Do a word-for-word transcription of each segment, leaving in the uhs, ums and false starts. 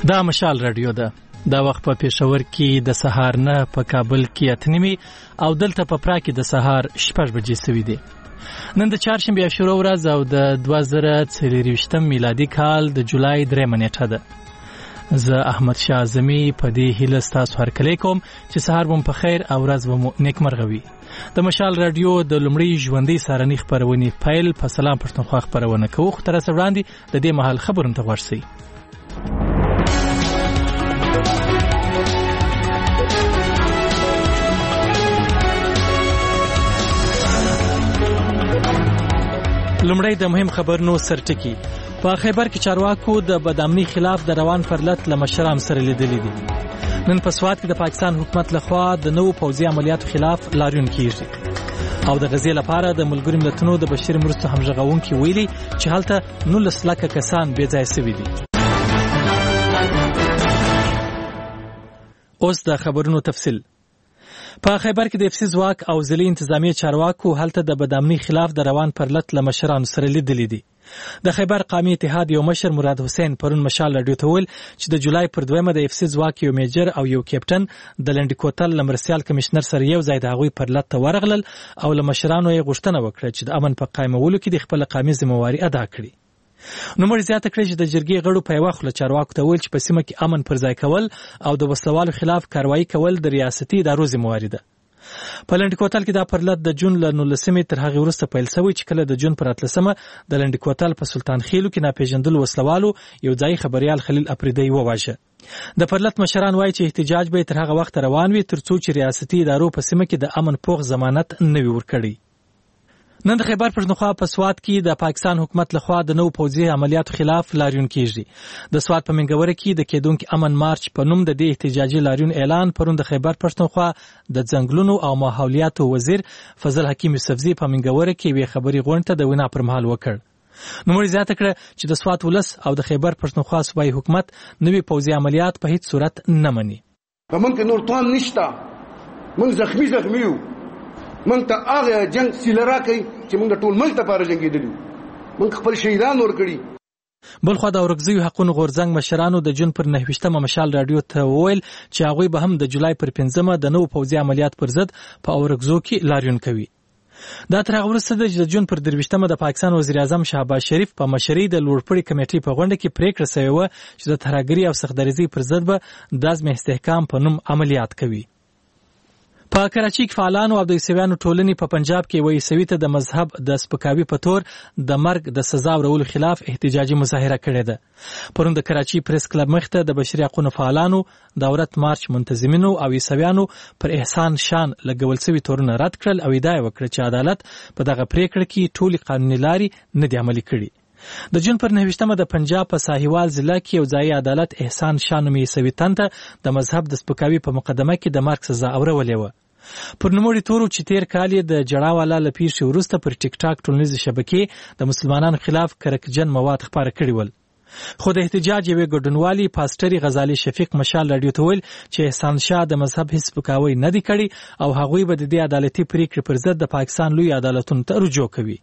دا مشال رادیو ده. دا وخت په پېښور کې د سهار نه په کابل کې اتنیمي او دلته په پرا کې د سهار شپږ بجې سوي دي. نن د چهارشنبې عاشورا ورځ او د دوه زره څلرویشتم میلادي کال د جولای درېیمه نیټه ده. زه احمد شاه اعظمي په دې هیله ستاسو هرکلی کوم چې سهار مو په خیر او ورځ مو نیکمرغه وي. د مشال رادیو د لومړۍ ژوندۍ سهارنۍ خپرونې پیل په سلام پښتونخوا خپرونه کوو. خو تر اوسه وړاندې د دې مهال خبرونه ته غوږ شئ. لومړی د مهم خبرونو سرټکی. په خیبر کې چارواکو د بدامنۍ خلاف د روان پرلت له مشرانو سره لیدلي دي. نن په سوات کې د پاکستان حکومت لخوا د نوو پوځي عملیاتو خلاف لاریون کیږي او د غزې لپاره د ملګرو ملتونو د بشري مرستو همغږونکي ویلي چې هلته نولس لکه کسان بې ځایه سوي دي. اوس د خبرونو تفصیل. په خیبر کې د افسي ځواک او ضلعي انتظامیه چارواکو هلته د بدامنۍ خلاف د روان پرلت له مشرانو سره لیدلي دي. د خیبر قومي اتحاد یو مشر مراد حسین پرون مشال رادیو ته ویل چې د جولای پر دویمه د افسي ځواک یو میجر او یو کیپټن د لنډي کوتل له مرستیال کمشنر سره یو ځای د هغوی پرلت ته ورغلل او له مشرانو یې غوښتنه وکړه چې د امن په قایمولو کې د خپل قومي ذمہواري ادا کړي. نو مړ زیاته کړی چې د جرګې غړو په یوه خوله چارواکو ته ویل چې په سیمه کې امن پر ځای کول او د وسلوالو خلاف کاروایی کول د ریاستي ادارو ذمہواري ده. په لنډي کوتل کې دا پرلت د جون له نولسمې تر هغې وروسته پیل شوی چې کله د جون پر اتلسمه د لنډي کوتل په سلطان خیلو کې ناپېژندلو وسلوالو یو ځایي خبریال خلیل اپریدی وواژه. د پرلت مشران وایي چې احتجاج به تر هغه وخت روان وي تر څو چې ریاستي ادارو په سیمه کې د امن پوخ ضمانت نه وي ورکړی. نن د خیبر پښتونخوا په سوات کې د پاکستان حکومت لخوا د نوو پوځي عملیاتو خلاف لاریون کیږي. د سوات په منګوره کې د کېدونکي امن مارچ په نوم د دې احتجاجي لاریون اعلان پرون د خیبر پښتونخوا د ځنګلونو او ماحولیاتو وزیر فضل حکیم یوسفزي په منګوره کې یوې خبري غونډې ته د وینا پر مهال وکړ. نوموړي زیاته کړه چې د سوات ولس او د خیبر پښتونخوا صوبایي حکومت نوي پوځي عملیات په هیڅ صورت نه مني. په موږ کې نور توان نشته، موږ زخمی زخمی یو، موږ ته هغه جنگ سیله راکوي چې موږ د ټول ملک لپاره جنګېدلي یو، موږ خپل شهیدان ورکړي. بلخوا د اورکزیو حقونو غورځنګ مشرانو د جون پر نهویشتمه مشال رادیو ته وویل چې هغوی به هم د جولای پر پنځمه د نوو پوځي عملیات پر ضد په اورکزو کې لاریون کوي. دا تر هغه وروسته ده چې د جون پر درویشتمه د پاکستان وزیر اعظم شهباز شریف په مشرۍ د لوړپوړي کمیټې په غونډه کې پریکړه شوې وه چې د ترهګرۍ او سختدریزۍ پر ضد به د عزم استحکام په نوم عملیات کوي. په کراچۍ کې فعالانو او د عیسویانو ټولنې په پنجاب کې یوه عیسوي ته د مذهب د سپکاوي په تور د مرګ د سزا ورولو خلاف احتجاجي مظاهره کړې ده. پرون د کراچۍ پریس کلب مخې ته د بشري حقونو فعالانو د عورت مارچ منتظمینو او عیسویانو پر احسان شان لګول سوي تورونه رد کړل او ادعا یې وکړه چې عدالت په دغه پریکړه کې ټولې قانوني لارې نه دي عملي کړي. د جون پر نهویشتمه د پنجاب په ساهیوال ضلع کې یو ځایي عدالت احسان شاه نومي عیسوي تن ته د مذهب د سپکاوي په مقدمه کې د مرګ سزا اورولې وه. پر نوموړي تورو چې تیر کال یې د جړاوالا له پیښې وروسته پر ټیک ټاک ټولنیزې شبکې د مسلمانانو خلاف کرکجن مواد خپاره کړي ول. خو د احتجاج یوې ګډونوالي پاسټري غزالي شفیق مشال رادیو ته ویل چې احسان شاه د مذهب هیڅ سپکاوی نه دی کړی او هغوی به د دې عدالتي پریکړې پر ضد د پاکستان لوی عدالتونو ته رجوع کوي.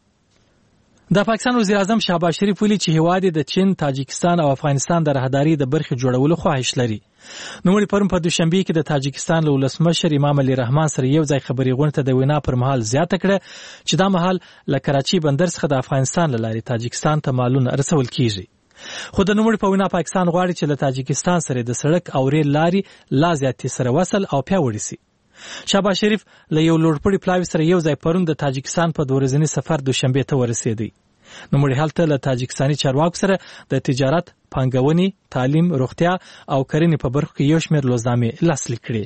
د پاکستان وزیر اعظم شهباز شریف ویلي چې هیواد د چین، تاجکستان او افغانستان د راهداري د برخې جوړولو خواهش لري. نوموړي پرون په دوشنبې کې د تاجکستان له ولسمشر امام علي رحمان سره یو ځای خبري غونډې ته د وینا پر مهال زیاته کړه چې دا مهال له کراچۍ بندر څخه د افغانستان له لارې تاجکستان ته مالونه رسول کیږي. خو د نوموړي په وینا پاکستان غواړي چې له تاجکستان سره د سړک او ریل لارې لا زیاتې سره وصل او پیاوړي شي. شهباز شریف له یو لوړپوړي پلاوي سره یو ځای پرون د تاجکستان په دوه ورځني سفر دوشنبې ته ورسېدی. نوموړي هلته له تاجکستاني چارواکو سره د تجارت، پانګونې، تعلیم، روغتیا او کرنې په برخو کې یو شمېر لوزنامې لاسلیک کړې.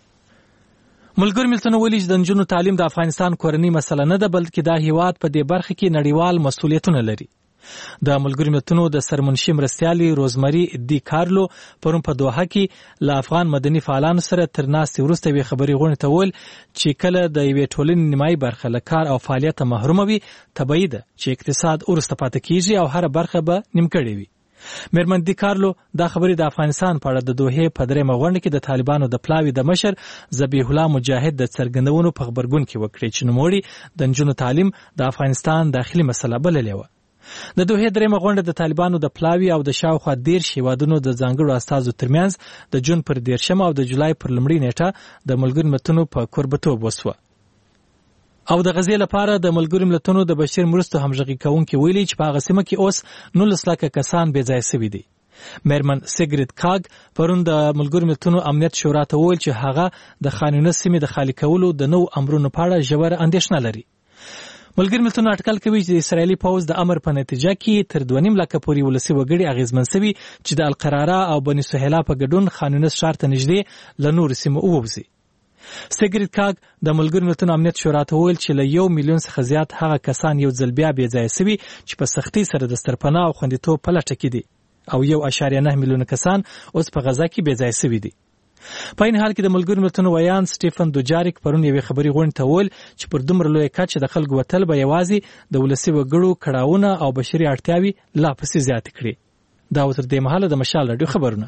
ملګرو ملتونو ویلي چې د نجونو تعلیم د افغانستان کورنۍ مسله نه ده بلکې دا هیواد په دې برخه کې نړیوال مسؤلیتونه لري. د ملګرو ملتونو د سرمنشي مرستیالي روزمري دی کارلو پرون په دوحه کې له افغان مدني فعالانو سره تر ناستې وروسته یوې خبري غونډې ته وویل چې کله د یوې ټولنې نیمایي برخه له کار او فعالیته محرومه وي طبیعي ده چې اقتصاد وروسته پاتې کیږي او هره برخه به نیمګړې وي. میرمن دی کارلو دا خبرې د افغانستان په اړه د دوحې په درېیمه غونډه کې د طالبانو د پلاوي د مشر ذبیح الله مجاهد د څرګندونو په خبرګون کې وکړې چې نوموړي د نجونو تعلیم د افغانستان داخلي مسله بللې وه. د دوحې درېمه غونډه د طالبانو د پلاوي او د شاوخوا دېرش هیوادونو د ځانګړو استازو ترمنځ د جون پر دېرشمه او د جولای پر لومړۍ نیټه د ملګرو ملتونو په کوربتوب وسوه. او د غزې لپاره د ملګرو ملتونو د بشري مرستو همغږي کوونکي ویلي چې په هغه سیمه کې اوس نولس لکه کسان بې ځایه سوي دي. میرمن سیګریت کاګ پرون د ملګرو ملتونو امنیت شورا ته وویل چې هغه د خان یونس سیمې د خالي کولو د نوو امرونو په اړه ژوره اندېښنه لري. ملګرو ملتونو اټکل کوي چې د اسرایلي پوځ د امر په نتیجه کې تر دوه نیم لکه پورې ولسي وګړي اغېزمن سوي چې د القراره او بني سهیلا په ګډون خان یونس ښار ته نږدې له نورو سیمو ووځي. سیګریت کاګ د ملګرو ملتونو امنیت شورا ته وویل چې له یو میلیون څخه زیات هغه کسان یو ځل بیا بې ځایه سوي چې په سختۍ سره د سرپناه او خوندیتوب په لټه کې دي او یو اشاریه نه میلیونه کسان اوس په غزا کې بې ځایه سوي دي. په این حال کې د ملګرو ملتونو ویان سټیفن دوجاریک پرون یوې خبري غونډې ته وویل چې پر دومره لویه کچه د خلکو وتل به یوازې د ولسي وګړو کړاوونه او بشري اړتیاوې لا پسې زیاتې کړي. دا تر دې مهاله د مشال راډیو خبرونه.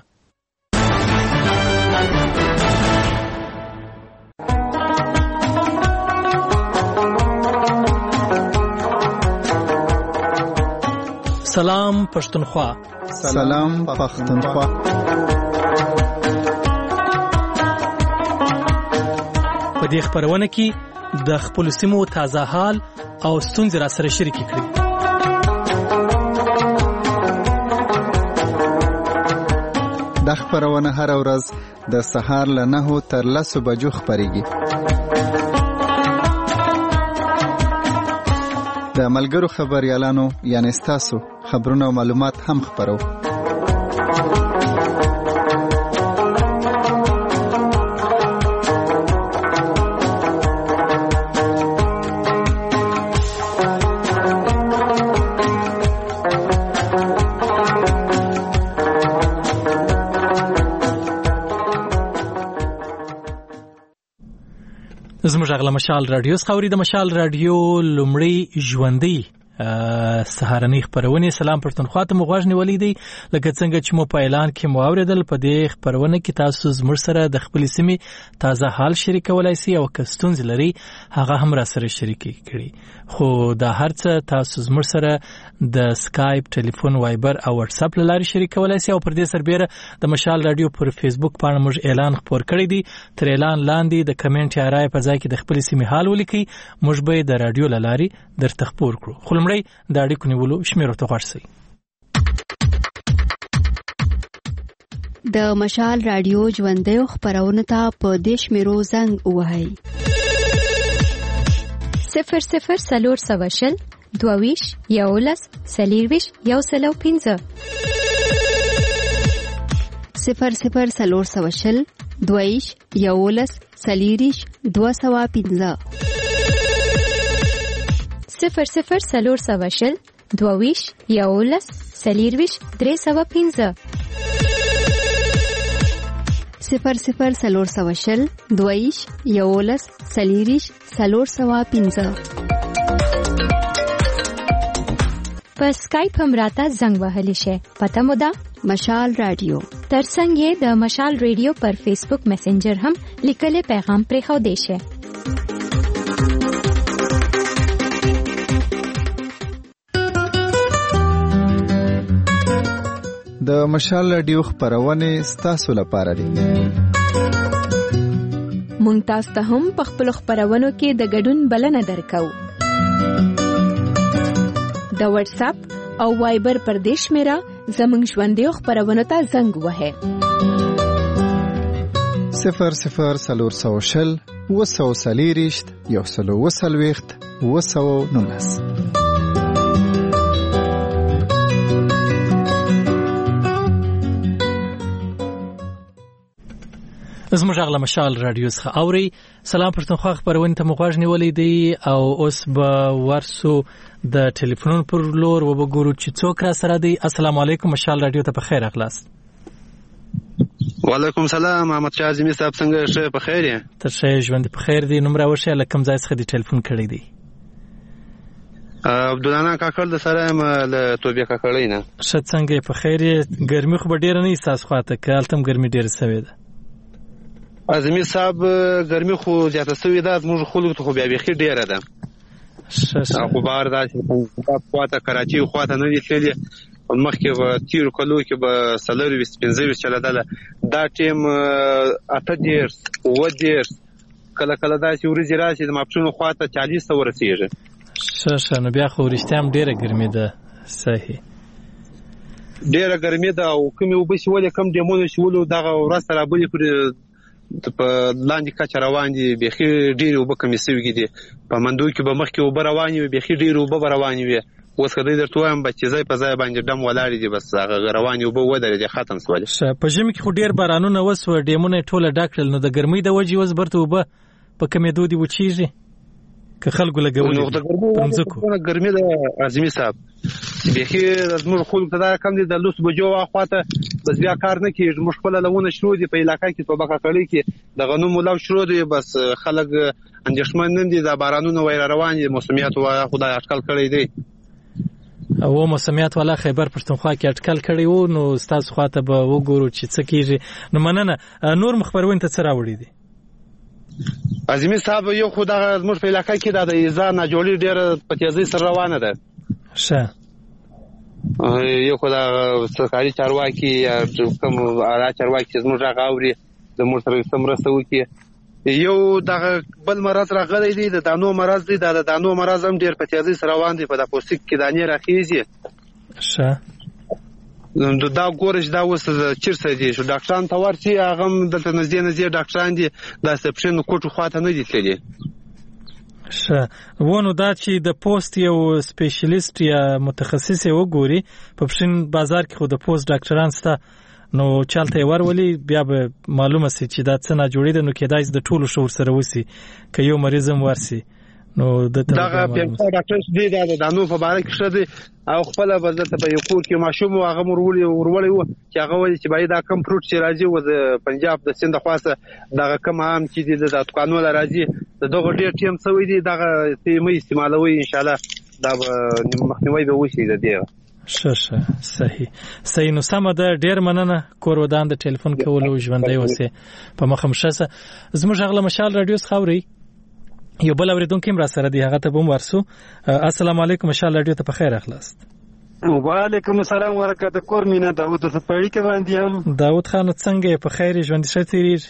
سلام پښتونخوا. سلام پښتونخوا. په دې خبرونه کې د خپل سیمو تازه حال او ستونزې را سره شریک کړي. د خبرونه هر ورځ د سهار له نهو تر لسو بجو خبريږي. د ملګرو خبريالانو یعنی ستاسو خبرونه او معلومات هم خبرو. زموږ غلا مشال رادیو خوري د مشال رادیو لومړی ژوندۍ سهارنۍ خبرونه. سلام پښتونخوا ته مو غوښنی ولیدي لکه څنګه چې مو په اعلان کې مو اوریدل. په دې خبرونه کې تاسو زموږ سره د خپل سیمې تازه حال شریکولای شئ او که ستونزې لري هغه هم را سره شریک کړئ. خو دا هرڅه تاسو زموږ سره د سکایپ، ټلیفون، وایبر او واتس اپ لاري شریکولای شئ او پر دې سربېره د مشال رادیو پر فیسبوک باندې موږ اعلان خبر کړی دی. تر اعلان لاندې د کمنټ یا رائے په ځای کې د خپل سیمې حال ولیکئ. موږ به د رادیو لاري درته خبر کړو. خو لمړی د اړیکو نیولو شمیرو ته غوښ شئ. د مشال رادیو ژوندۍ خبرونه ته په دې شمیرو زنګ ووهئ: صفر صفر څلور سوه شل دوه ویشت یولس څلېرویشت یو سل او پنځه. صفر صفر څلور سوه شل دوه ویشت یولس څلېرویشت دوه سوه پنځه. صفر صفر څلور سوه شل دوه ویشت یولس څلېرویشت درې سوه پنځه. صفر صفر څلور سوه شل دوه ویشت یولس څلېرویشت څلور سوه پنځه. په سکایپ هم راته زنګ وهلی شي. پته مو ده مشال رادیو. ترڅنګ یې د مشال رادیو پر فیسبوک میسنجر هم لیکلي پیغام پرېښودی شي. د مشال رادیو خبرونه ستاسو لپاره دي. مونږ تاسو ته هم په خپل خبرونو کې د ګډون بلنه درکو. د واتس اپ او وایبر پر دې شمیره زموږ ژوندۍ خبرونه ته زنګ وهئ: صفر صفر څلور سوه شل اووه سوه څلېرویشت یو سل اووه څلوېښت اووه سوه نولس. زموږ غلا مشال رادیو څخه اوري. سلام پښتونخوا خبرونه ته مو غوښنی ولیدي او اوس به ورسو د ټلیفون پر لور وبګورو چې څوک را سره دی. السلام علیکم، مشال رادیو ته په خیر اخلاص. وعلیکم سلام، محمد شاه اعظمي صاحب څنګه شه په خیر یې؟ تر شه ژوند په خیر دی. نوم راوښه لکم ځای څخه دی ټلیفون کړی دی. عبدالله کاکړ د سره م له توبې کاکړی نه. ښه څنګه په خیر یې؟ ګرمي خو به ډیره نه احساس خواته کالتم ګرمي ډیره سوي ده. اعظمي صاحب ګرمي خو زیاته سوي ده، زموږ خلکو ته خو بیا بیخي ډیره ده. خو بهر داسې خواته کراچي خواته نه دي تللي. مخکې به تیرو کلو کې به څلرویشت پنځه ویشت چلېدله، دا ټیم اته دېرش اووه دېرش کله کله داسې ورځې راشي د ماپښین خواته چالیس ته ورسېږي. ښه ښه نو بیا خو رښتیا هم ډېره ګرمي ده. صحیح ډېره ګرمي ده او کومې اوبه چې ولې کم ډیمونه چې ولو دغه ورځ ته رابلې پورې په لاندې کچه روان دي، بیخي ډېرې اوبه کمې سوي دي. په منډو کې به مخکې اوبه روانې وي، بیخي ډېرې اوبه به روانې وي. اوس که دی درته وایم چې ځای په ځای باندې ډم ولاړې دي، بس هغه روانې اوبه ودرېدې ختم شولې. په ژمي کې خو ډېر بارانونه وسوه، ډیمونه یې ټوله ډک کړل، نو د ګرمۍ د وجې اوس برته اوبه په کمېدو دي وچېږي که خلکو لګولې نو د ګرمۍ ګرمي د اعظمي صاحب بیخي زموږ خلکو ته دا کم دي. د لس بجو خواته بس بیا کار نه کېږي. موږ خپله لونه شروع دي په علاقه کې په بکاکړۍ کې د غنمو لو شروع دي، بس خلک اندېښمن نه دي. د بارانونو وایره روان دي، موسمیات خدای اټکل کړی دی. او موسمیات والا خیبر پښتونخوا کې اټکل کړی وو، نو ستاسو خواته به وګورو چې څه کېږي. نو مننه. نور مخبرونې ته څه راوړي دي؟ اعظمي صاحب یو خو دغه زموږ په علاقه کې د ایزا ناجوړي ډېره په تیزۍ سره روانه ده. ښه یو خو د سرکاري چارواکي یا کوم اعلی چارواکي چې زموږ غږ اوري زموږ سره څه مرسته وکړي. یو دغه بل مرض راغلی دی، د دانو مرض دی. د دانو مرض هم ډېر په تیزۍ سره روان دی، په د پوستکي کې دانې راخیږي. ښه دا ګورش دا اوس چیرته دي چې ډاکټران ته ورشي، هغه هم دلته نږدې نږدې ډاکټران دي، داسې پښین کوټو خواته نه دي تللي. ښه ونو دا چې د پوست یو سپیشلیست یا متخصص یې وګوري په پښین بازار کې، خو د پوست ډاکټران شته، نو چالته یې ورولي بیا به معلومه سي چې دا څه ناجوړي ده. نو کېدای شي د ټولو شور سره وسي که یو مریض هم ورسي. نو دغه پیغام ډاکټر دی دا د دانو په باره کې ښه دی، او خپل بدلته په یو کور کې ماشوم هغه مرولي ورولي وو چې هغه ولې چې باید دا کم فروټ چې راځي و د پنجاب د سند خواسته دغه کم عام چې د دکانو راځي دغه ډیر ټیم سوي دي، دغه تیمه استعمالوي ان شاء الله دا مخنیوي به وشي د دې. ښه ښه صحیح صحیح. نو سمه ده، ډېر مننه. کور ودان د ټلیفون کولو ژوندی اوسې په مخه مشه سه. زموږ غږ له مشال رادیو څخه اورئ. یو بل اورېدونکی هم را سره دی، هغه ته به هم ورسو. السلام علیکم، مشال رادیو ته په خیر راغلاست. وعلیکم السلام ورحمت کور مینه داود ته پړی کې باندې هم. داود خان څنګه په خیر ژوند ښه تیریږي؟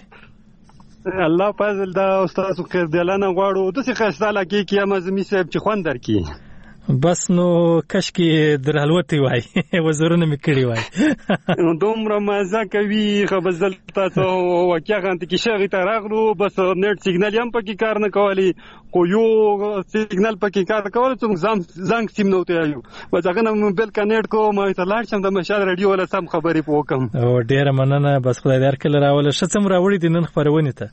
الله فضل دا استاد خو دلانه غواړو د څه خاصه لکه کې امازمي صاحب چې خوان درکې بس نو کش کې درحلوتي وای وزرونه میکړي وای دومره مزه کوي خبرزل تاسو واقعا ته کې شغی ته راغلو، بس نت سیګنال هم پکې کار نه کولی، خو یو سیګنال پکې کار کولی چې زنګ زنګ سیم نو ته یو بس هغه نو بل کنیکټ کو ما ته لاړ شم د مشال رادیو ولا سم خبرې پوکم. او ډیره مننه، بس خدای دې هرکله راول شڅم راوړي دي نن خبرونه ته.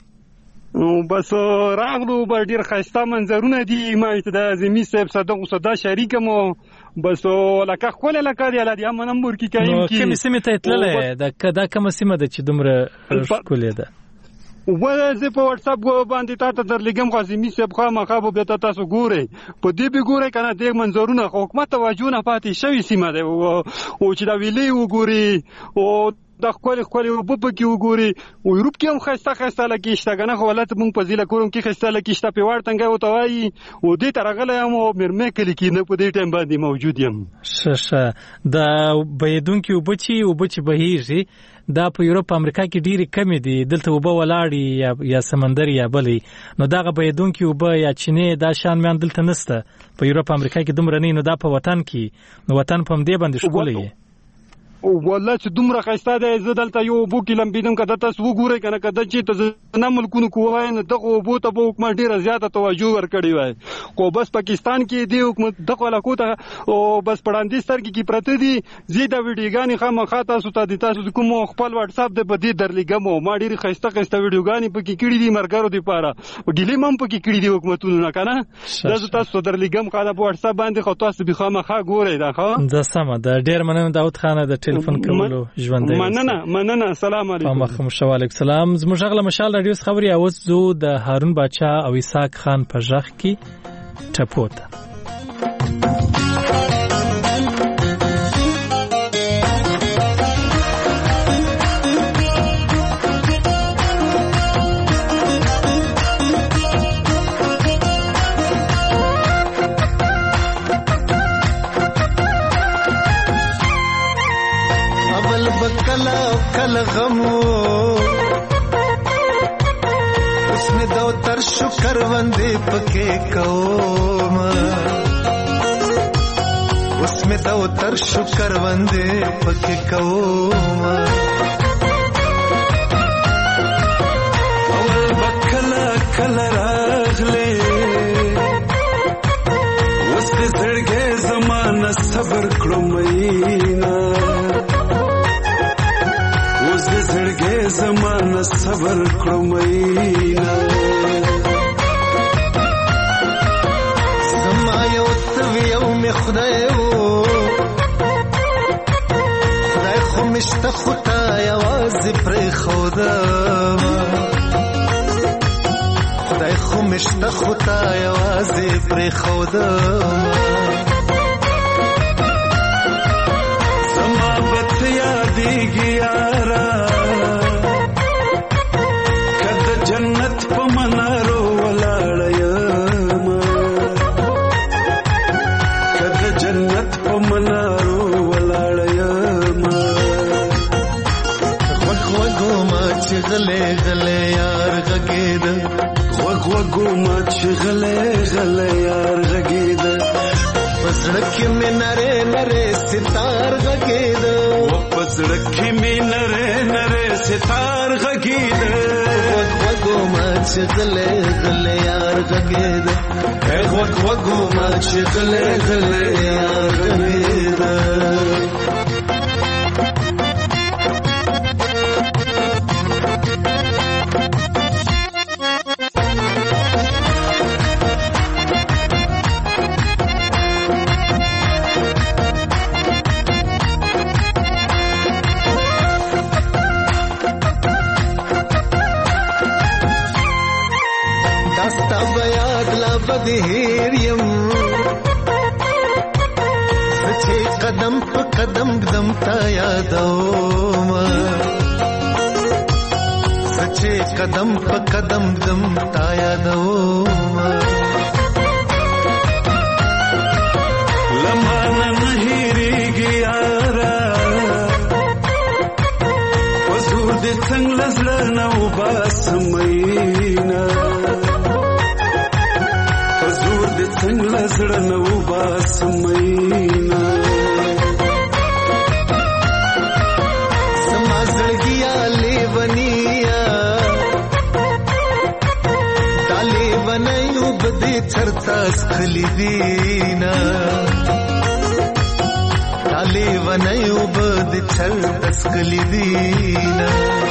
بس راغلو به ډیر خسته منظرونه دي، ما ته د زمي صاحب صدق صدا شریکم، بس لکه خپل لکه دی لدی هم نمبر کې کایم کی کوم سیمه ته تللې د کدا کوم سیمه ده چې دومره ښکلې ده؟ وله زه په واتس اپ باندې تاسو ته درلګم غازمی صاحب خو مخابو به تاسو ګورئ په دې به ګورئ کنه د منظرونه حکومت توجه نه پاتې شوی سیمه ده او چې دا ویلې وګوري او د خپل خپل وبب کې وګوري او یورپ کې هم خسته خسته لکه شتګنه خو ولته مونږ په ځله کوم کې خسته لکه شته په ورتنګ او توای او دې ترغله هم مرمه کلی کې نه په دې ټیم باندې موجود یم. ششه د بيدونکو وبچي وبچي بهيږي دا په یورپ امریکا کې ډیره کم دي، دلته وبو ولاړی یا یا سمندر یا بلې، نو دا بيدونکو وب یا چینه دا شان مان دلته نسته په یورپ امریکا کې دومره نه، نو دا په وطن کې نو وطن په دې باندې ښکلې او والله چې دومره خسته ده زه دلته یو بو کې لمبیدم کده تاسو وګورئ کنه کده چې ته نه ملکونو کوه نه دغه بو ته بو حکومت ډیره زیاته توجه ورکړی وای، خو بس پاکستان کې دی حکومت دغه علاقو ته او بس پړاندې سترګې کې پرته دي زیاده ویډیوګانی خامخا تاسو ته د تاسو کوم خپل واتس اپ د بدی درلګم او ما ډیره خسته خسته ویډیوګانی پکې کړې دي مرګرو دی پاره او ډیلی مم پکې کړې دي حکومتونو نه کنه تاسو تاسو درلګم خاله په واتس اپ باندې خو تاسو به خامخا ګورئ دا خو دا سم ده. ډیر مننه داود خان د ټلیفون کولو ژوندۍ مننه مننه السلام علیکم. مخم شو علیکم السلام. زموږ غله مشال رادیو خبري اوس زو د هارون باچا او اسحاق خان په ژغ کې ټپوته. کله غم اوس مې د تر شکر باندې پکې کوم اوس مې د تر شکر باندې پکې کوم اول بکلا کله راغله اوس دې زړګې زمانه صبر کړو مینا اوس دې زړګې زمانه صبر کړو مینا زما یو څوی یو می خدای وو خدای خو مشته خدا یوازې پرې خوده خدای خو مشته خدا یوازې پرې خوده زما بت یادېږي یارا کده جنت په منارو ولاړ یم کده جنت په منارو ولاړ یم غوږ وږو ما چې غلې غلې یار غږېد غوږ وږو ما چې غلې غلې یار غږېد پزړه کې مې نرې نرې ستار غږېد په زړه کې مې نرې نرې ستار غږېد غوږ وږو ما چې غلې غلې یار غږېد غوږ وږو ما چې غلې غلې یار غږېد هیر یم چې قدم په قدم قدم تا یادوم چې قدم په قدم قدم تا یادوم لمانه نه هیریږي یارا حضور دې څنګه زړه نه وباسمینا څنګه زړه نو باسمینا سما زړګیا لیونیا تالی ونایو بده چرتا سخلی دینا تالی ونایو بده چرتا سخلی دینا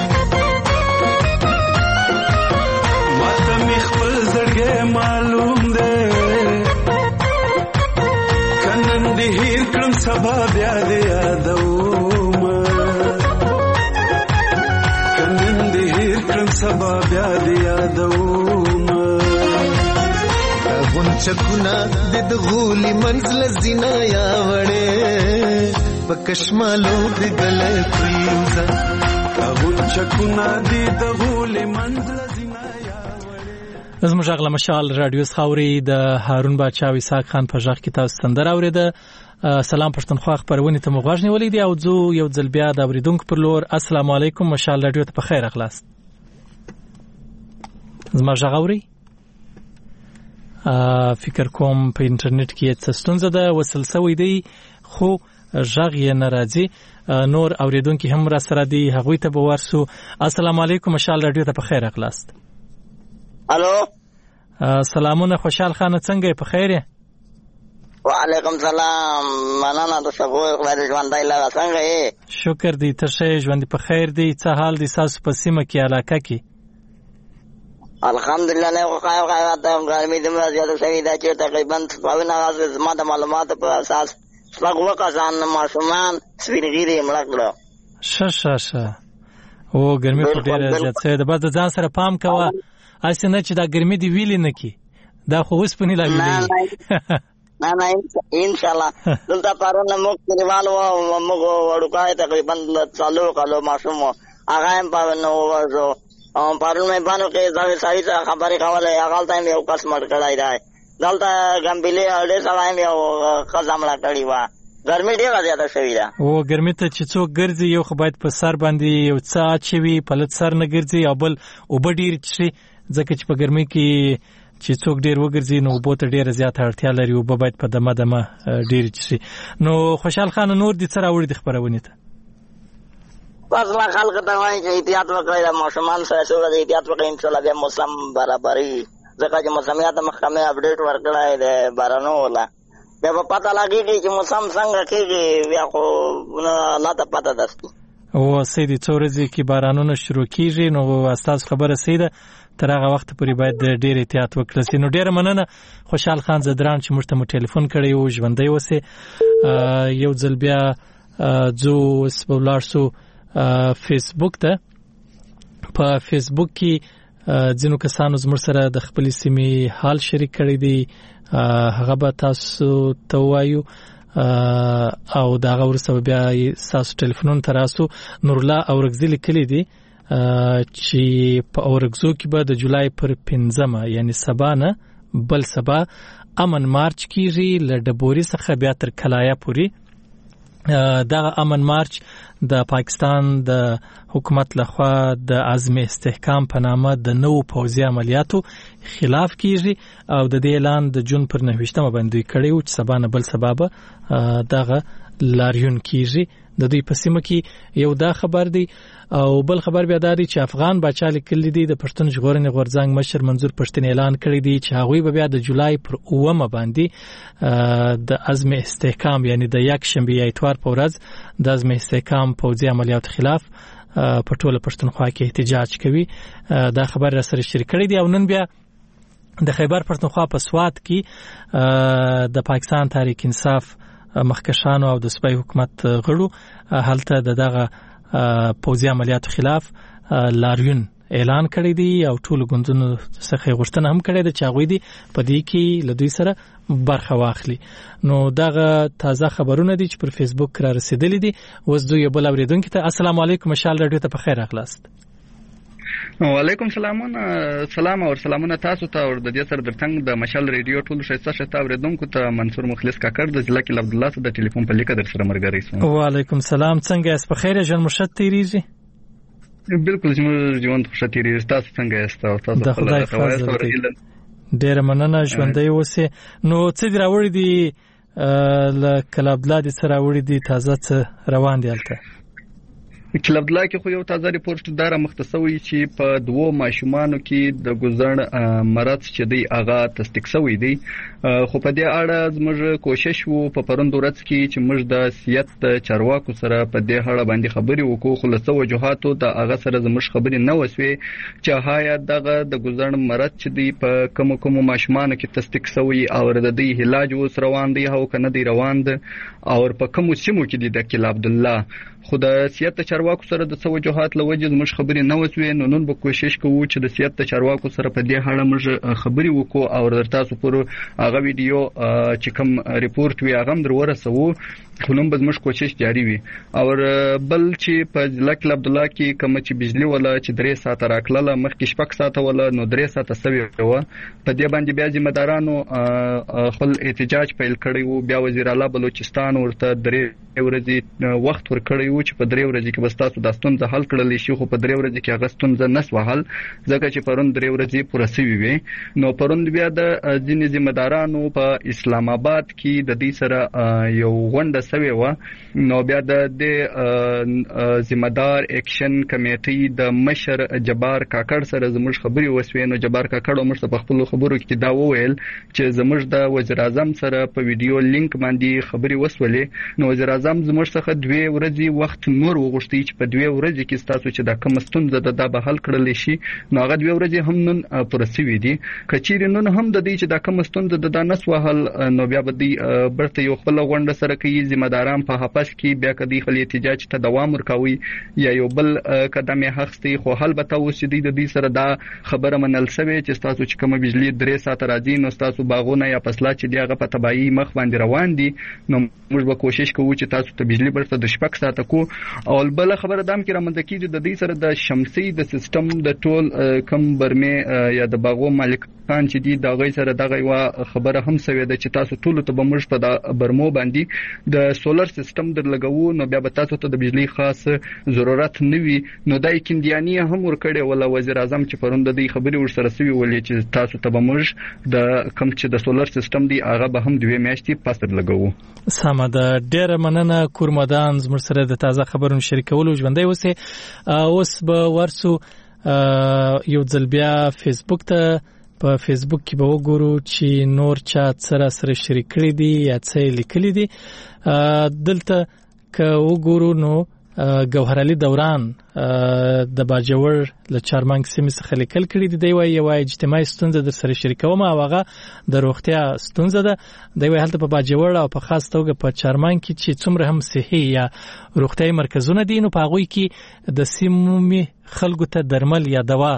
ماته می خپل زړګې معلوم ده هیر کړم سبا بیا دې یادوم کنن دې هیر کړم سبا بیا دې یادوم غونچکونه د غولي منزل زینا یا وړې پکشمالو دې ګلې پریوزا غونچکونه د غولي منزل زینا یا وړې زموږ غلا مشال رادیو خاوري د هارون باچا او اسحاق خان په ځخ کې تاسو سندره اوریده سلام پښتونخوا خبرونه ته مغواژ نیولې دی او زه یو ځل بیا د اوریدونکو پر لور السلام علیکم مشال رادیو ته په خیر اخلاص زما ژغوري فکر کوم په انټرنیټ کې څه ستونزه ده وصل سوی دی خو ژغ یې ناراضي نور اوریدونکو هم را سره دی هغوی ته به ورسو السلام علیکم مشال رادیو ته په خیر اخلاص الو سلامونه خوشحال خان څنګه په خیر یې وعلیکم سلام مننه د شګوي خدای ژوند دی لا څنګه یې شکر دی ته ښه ژوند په خیر دی څه حال دی تاسو په سیمه کې علاقه کې الحمدلله نه وقایو غایات د ګرمي د زیاده شوی دا چې تقریبا پاونه غاز زما د معلوماتو په اساس څنګه وکړان ماشومان سپینګيري ملګرو ش ش ش او ګرمي په ډیره زیات څه د بد ځان سره پام کوه اسنه چې دا ګرمي دی ویلې نه کی دا خو اوس پني لا ویلې نه نه ان شاء الله دلته پرونه موږ کلیوالو موږ وړوکای تقریبا څلور کالو ماشوم هغه هم په نو ورځو ام پرونه باندې کې ځای سړی ته خبرې کوله هغه ته یو کس مړ کړای دی دلته ګمبلې اړې سره یو خزامړه کړی و ګرمي ډیره زیاته شوې ده. او ګرمي ته چې څوک ګرځي یو خو باید په سر باندې یو څه اچوي، په لږ سر نه ګرځي، او بل اوبه ډېرې څښي، ځکه چې په ګرمۍ کې چې څوک ډېر وګرځي نو اوبو ته ډېره زیاته اړتیا لري، اوبه باید په دمه دمه ډېرې څښي. نو خوشحال خان نور دې څه راوړي د خپرونې ته؟ بس ما خلکو ته وایم چې احتیاط وکړئ، د ماشومان سره څومره د احتیاط وکړئ انشاءالله بیا موسم برابري، ځکه چې موسمیات مخکمې اپډیټ ورکړی دی بارانو والا، بیا به پته لګېږي چې موسم څنګه کېږي، بیا خو الله ته پته ده. او صحیح دي، څو ورځې کې بارانونه شروع کېږي، نو ستاسو خبره صحیح ده، تر هغه وخته پورې باید ډېر احتیاط وکړل شي. نو ډېره مننه خوشحال خان زدران چې موږ ته مو ټلیفون کړی و، ژوندی اوسې. یو ځل بیا ځو اوس به ولاړ سو فیسبوک ته. په فیسبوک کې ځینو کسانو زموږ سره د خپلې سیمې حال شریک کړی دی، هغه به تاسو ته ووایو او د هغه وروسته به بیا ستاسو ټلیفونونو ته راسو. نورالله اورکزي لیکلی دی چې په اورکزو کې به د جولای پر پنځمه یعنی سبا نه بل سبا امن مارچ کیږي له ډبوري څخه بیا تر کلایا پورې. دغه امن مارچ د پاکستان د حکومت لخوا د عزم استحکام په نامه د نوو پوځي عملیاتو خلاف کیږي او د دې اعلان د جون پر نهویشتمه باندې کړی و چې سبا نه بل سبا به دغه لاریون کیږي. د دوی په سیمه کې یو دا خبر دی او بل خبر بیا دا دی چې افغان باچا لیکلی دی د پښتون ژغورنې غورځنګ مشر منظور پښتون اعلان کړی دی چې هغوی به بیا د جولای پر اوومه باندې د عزم استحکام یعنی د یک شنبه یا اتوار په ورځ د عزم استحکام پوځي عملیاتو خلاف په ټوله پښتونخوا کې احتجاج کوي. دا خبر را سره شریک کړی دی. او نن بیا د خیبر پښتونخوا په سوات کې د پاکستان تحریک انصاف مخکشانو او د صوبایي حکومت غړو هلته دغه پوځي عملیاتو خلاف لاریون اعلان کړی دی او ټول ګوندونو څخه غوښتنه هم کړې ده چې هغوی دې په دې کې له دوی سره برخه واخلي. نو دغه تازه خبرونه دي چې پر فیسبوک را رسیدلي دي. اوس دوی بل اوریدونکو ته السلام علیکم، مشال رادیو ته په خیر راغلاست. وعلیکم سلامونه، سلام او سلامونه تاسو ته او د دې سره درتنګ د مشال ریډیو ټول شایسته شته اوریدونکو ته منصور مخلص کاکړ د ضلع کې عبد الله ته د ټلیفون په لیکه در سره مرګري سم. وعلیکم سلام، څنګه یاست؟ په خیر ژوند مرشد تیریږي؟ بالکل زموږ ژوند خوشا تیریږي. تاسو څنګه یاست؟ تاسو د خدای فضل دی. ډېر مننه، ژوندی اوسئ. نو څه دی راوړي دي له کلاب الله دې سره راوړي دي تازه څه روان دي هلته؟ کلب الله کې خو یو تازه ریپورت داره مختصوي چې په دوو ماشومانو کې د ګوزړ مرض چې دی هغه تصدیق شوی دی. خو په دې اړه زموږ کوشش وو په پروند ورځ کې چې موږ د سیاست چارواکو سره په دې اړه باندې خبرې وکړو، خو له څو وجوهاتو د هغه سره زموږ خبرې نه وسوي چې هایا دغه د ګوزړ مرض چې دی په کوم کوم ماشومانو کې تصدیق شوی او د دې علاج اوس روان دی او کنه دی روان دی او په کوم سیمو کې دی د کلاب الله. خو د سیاست چارواکو سره د څو وجوهات لوجه موږ خبرې نه وسوي. نو نن به کوشش کوو چې د سیاست چارواکو سره په دې اړه موږ خبرې وکړو او درتاسو پر هغه ویډیو چې کوم ریپورت وی هغه در ورسوو. خو نن به موږ کوشش جاری وي. او بل چې په ضلع کې عبد الله کې کوم چې بجلی ولا چې درې ساعت راکله مخکې شپږ ساعت ولا نو درې ساعت سوي و په دې باندې بیا ذمہ دارانو خپل احتجاج پیل کړی وو. بیا وزیر اعلی بلوچستان ورته درې ورځې وخت ورکړی و چې په درې ورځې کې بس تاسو د ستونزه حل کړل شي. خو په درې ورځې کې هغه ستونزه نس وحل ځکه چې پرون درې ورځې پوره شوی وي. نو پرون بیا د ځینې ذمہ دارانو په اسلام آباد کې د دې سره یو غونډه سوي و. نو بیا د ذمہ دار اکشن کمیټې د مشر جبار کاکړ سره زموږ خبرې وسوي. نو جبار کاکړ موږ ته په خپل خبرو کې دا وویل چې زموږ د وزیر اعظم سره په ویډیو لینک باندې خبرې وسولې. نو وزیر اعظم زموږ څخه دوه ورځې وخت نور وغوښتي چې په دوه ورځې کې تاسو چې دا کوم ستونزه ده دا به حل کړل شي. نو هغه دوه ورځې هم نن پوره شوې دي. کچېر نن هم د دې چې دا کوم ستونزه ده دا نس وهل نو بیا به دی برته یو خپل غونډه سره کوي ذمہ داران په حبس کې بیا کدي خپل احتجاج ته دوام ورکوي یا یو بل قدم اخستي. خو حل به تاسو دې د دې سره دا خبره منل شوی چې تاسو چې کوم بجلی درې ساعت راځي نو تاسو باغونه یا فصله چې دیغه په تبعی مخ باندې روان دي. نو موږ به کوشش کوو چې تاسو ته بجلی برته د شپږ ساعت کو. او بل خبره دام کې رامنځته کیږي د دې سره د شمسي د سیستم د ټول کم برمه یا د باغو مالکان چې دي دا غي سره دغه یو خبره هم سوي ده چې تاسو ټول ته بمرش په د برمو باندې د سولر سیستم در لګاوو نو بیا به تاسو ته د بجلی خاص ضرورت نوي. نو دای کیندیانی هم ورکړي ولا وزیر اعظم چې پروند د خبرې ورسره سوي ولې چې تاسو ته بمرش د کم چې د سولر سیستم دی هغه به هم دوه میاشتې پاس لګاوو. سمه ده، ډیره مننه کورمدان زموږ سره د تازه خبرونو شریکولو ژوندۍ اوسه. اوس به ورسو یو ځل بیا فیسبوک ته. په فیسبوک کې به وګورو چې نور چا سره سره شریک کړي دي یا څه لیکلي دي. دلته که وګورو نو ګوهرعلی دوران د باجوړ له چارمنګ سیمې څخه لیکل کړي دي. دی وايي یو اجتماعي ستونزه در سره شریکوم او هغه د روغتیا ستونزه ده. دی وايي هلته په باجوړ او په خاص توګه په چارمنګ کې چې څومره هم صحي یا روغتیايي مرکزونه دي نو په هغوی کې د سیمې خلکو ته درمل یا دوا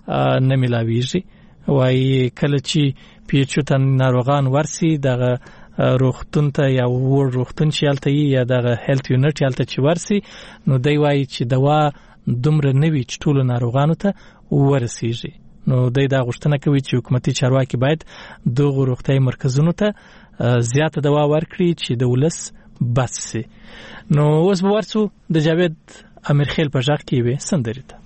نه ملاویږي. وايي کله چې پیچو ته ناروغان ورسي دغه روغتون ته یا ور روغتون چې حالت یا دغه هیلث یونټ حالت چې ورسي نو دی وايي چې دوا دومره نوي چې ټول ناروغانو ته ورسیږي. نو دی دا غوښتنه کوي چې حکومتي چارواکي باید دغه روغتیايي مرکزونو ته زیاته دوا ورکړي چې د ولس بس سي. نو اوس به ورسو د جاوید امیرخیل په ژغ کې وي سندري ته.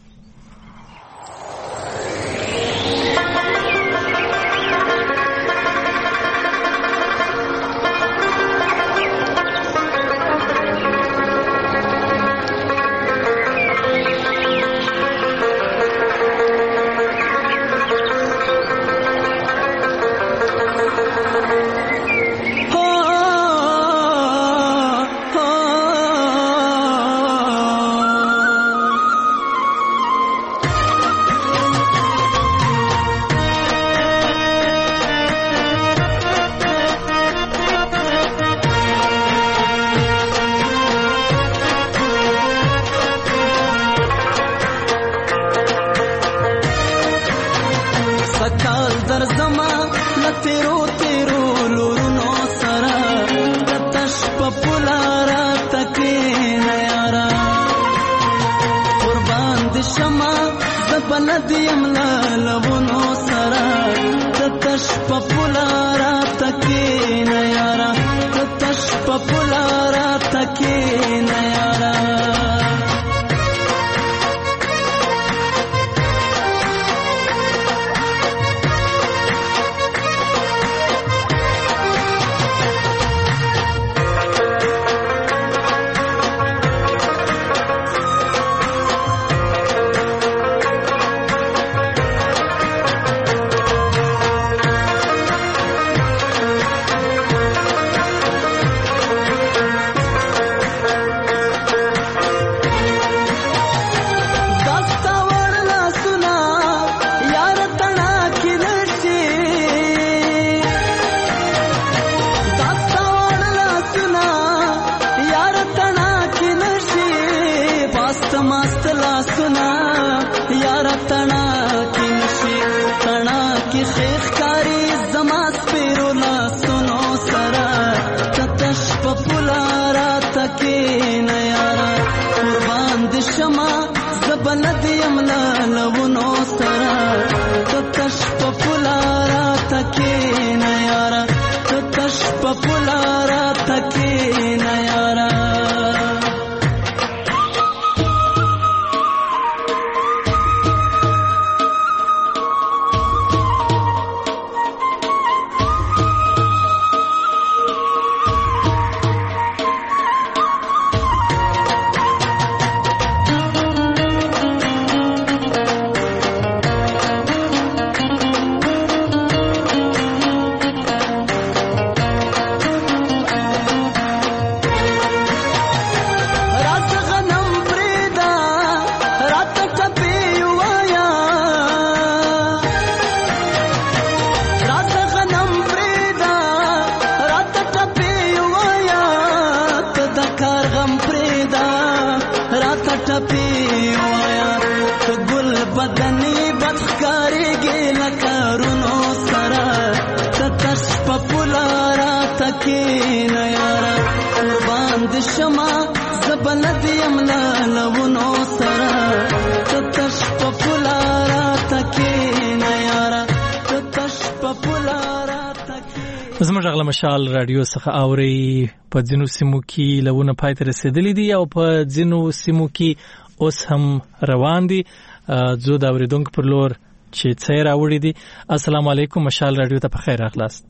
کې نه یارا قربان د شمع زبلد زموږ غلا مشال رادیو څخه اوري په ځینو سیمو کې لونه پای ته رسیدلې دي او په ځینو سیمو کې اوس هم روان دي. زه د اوریدونکو پر لور چې څه راوړي دي. السلام علیکم مشال رادیو ته په خیر راغلاست.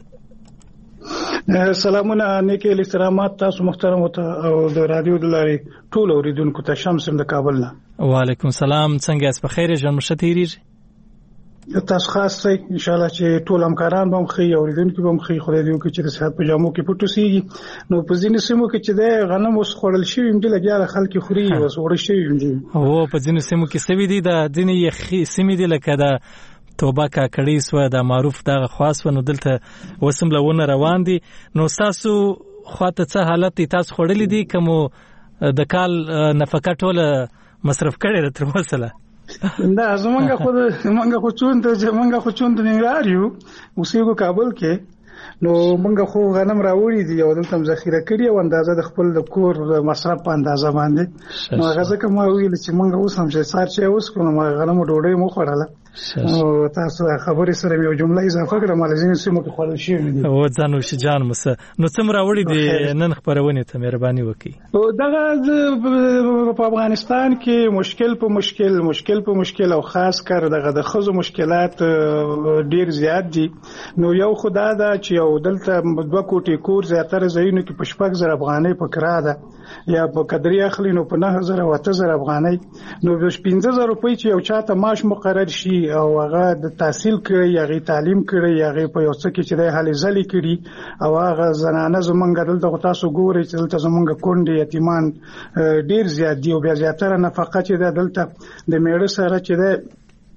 سلامونه نیکه احترامات تاسو محترم او د رادیو د لاري ټول اوریدونکو ته شمس د کابل نه. وعلیکم سلام. څنګه اس په خیر ژوند مشتریږي؟ تاسو خاص سي ان شاء الله چې ټول همکاران به مخې اوریدونکو به مخې خدای دې وکړي چې د صحت په جامو کې پټو سيږي. نو په ځینې سیمو کې چې د غنم اوس خورل شي هم د لګیا خلک خوري اوس ور شي هم دي. او په ځینې سیمو کې سوي دي د ځینې یخي سیمې دي لکه د توبه کا کړي سو د معروف دغه خاص ونه دلته وسم لونه روان دي. نو تاسو خواته څه حالت تاسو خورلې دي کوم د کال نفقه ټوله مصرف کړي تر وسله؟ نه زمونږ خو زمونږ خو چون ته زمونږ خو چون د ننګرهار یو اوسېږو کابل کې. نو مونږ خو غنم راوړي دي او دلته ذخیره کړی او اندازه د خپل د کور مصرف په اندازه باندې. نو هغه ځکه ما ویل چې مونږ اوس هم چې سار چې اوس کوم غنم ډوډۍ مو خوړله. او تاسو خبرې سره یو جمله اضافه کړم مالزین سیمو کې خورل شي دي. او ځانو شي جان مس نو څومره وړي دي نن خبرونه ته مهرباني وکړي. او دغه په افغانستان کې مشکل په مشکل مشکل په مشکل او خاص کر دغه د خزو مشکلات ډیر زیات دي. نو یو خدا دا چې یو دلته دوه کوټي کور زیاتره زینو کې پښپک زر افغانۍ پکرا ده یا په قدرې اخلي نو په نه هزار او اته زر افغانۍ. نو پنځه زره روپۍ چې یو چاته معاش مقرر شي او هغه د تحصیل کړي یا غي تعلیم کړي یا غي په یو څه کې چې د حالي ځلې کړي او هغه زنانه زمونږ دلته تاسو ګورئ چې دلته زمونږ کونډې یتیمان ډیر زیات دي او بیا زیاتره نفقه چې د دلته د میړه سره چې د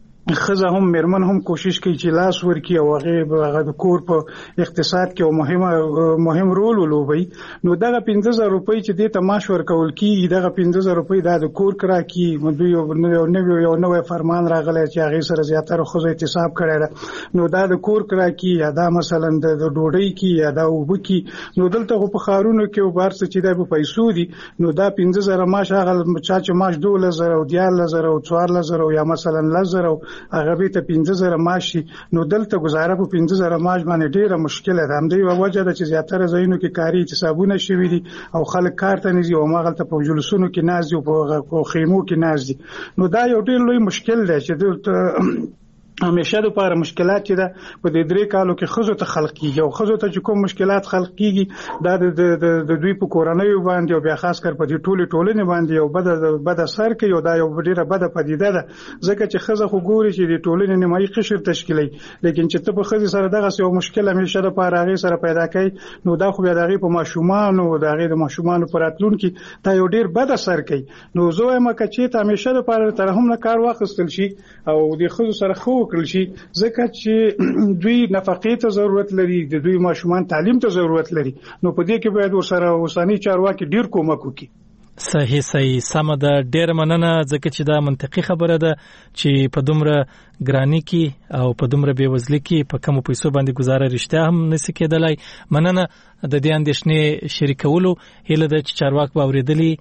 خزه هم مرمن هم کوشش کوي چې لاس ورکي او هغه د کور په اقتصاد کې مهمه مهم رول ولوبي. نو دغه پنځه زره روپۍ چې د تماش ورکول کیږي دغه پنځه زره روپۍ د کور کرا کی مدوی یو نو یو نو فرمان راغلی چې هغه سره زیاتره خزه احتساب کړی ده. نو دا د کور کرا کی یا دا مثلا د ډوډۍ کی یا دا وبکی. نو دلته په خارونو کې او بارس چې د پیسو دي. نو دا پنځه زره ماش هغه چا چې ماش دوله زره او دیال زره او څوار زره یا مثلا لزره هغه به ته پنځه زره ماشي. نو دلته گزاره په پنځه زره ماش باندې ډیره مشکله ده. هم دی وجه ده چې زیاتره زینو کې کاری حسابونه شوي دي او خلک کار ته نږدې او ماغلته په جلوسونو کې ناز دي او په خیمو کې ناز دي. نو دا یو ډیر لوی مشکل دی چې دلته همیشه د لپاره مشکلات چې ده په دې درې کالو کې خزو ته خلق کیږي او خزو ته چې کوم مشکلات خلق کیږي دا د د دوی په کورنۍ باندې او بیا خاص کر په دې ټوله ټولنې باندې او بد بد اثر کوي او دا یو ډیره بد پدیده ده. ځکه چې خزه خو ګوري چې د ټولنې نیمایي قشر تشکیلي لیکن چې ته په خزه سره دغه یو مشکل همیشه د لپاره هغه سره پیدا کوي. نو دا خو بیا دغه په ماشومان او دغه د ماشومان پر اتلون کې دا یو ډیر بد اثر کوي. نو زه وایم چې ته همیشه د لپاره تر هم نه کار واخیستل شي او د خزو سره خو کړل شي ځکه چې دوی نفقې ته ضرورت لري د دوی ماشومان تعلیم ته ضرورت لري. نو په دې کې باید ورسره اوساني چارواکي ډیر کومک وکړي. صحیح صحیح سم ده. ډیر مننه ځکه چې دا منطقي خبره ده چې په دومره ګرانی کې او په دومره بیوزلي کې په کم پیسو باندې گزاره رښتیا هم نسی کېدلای. مننه د دې اندېښنې شریکولو هله د چارواک باوریدلی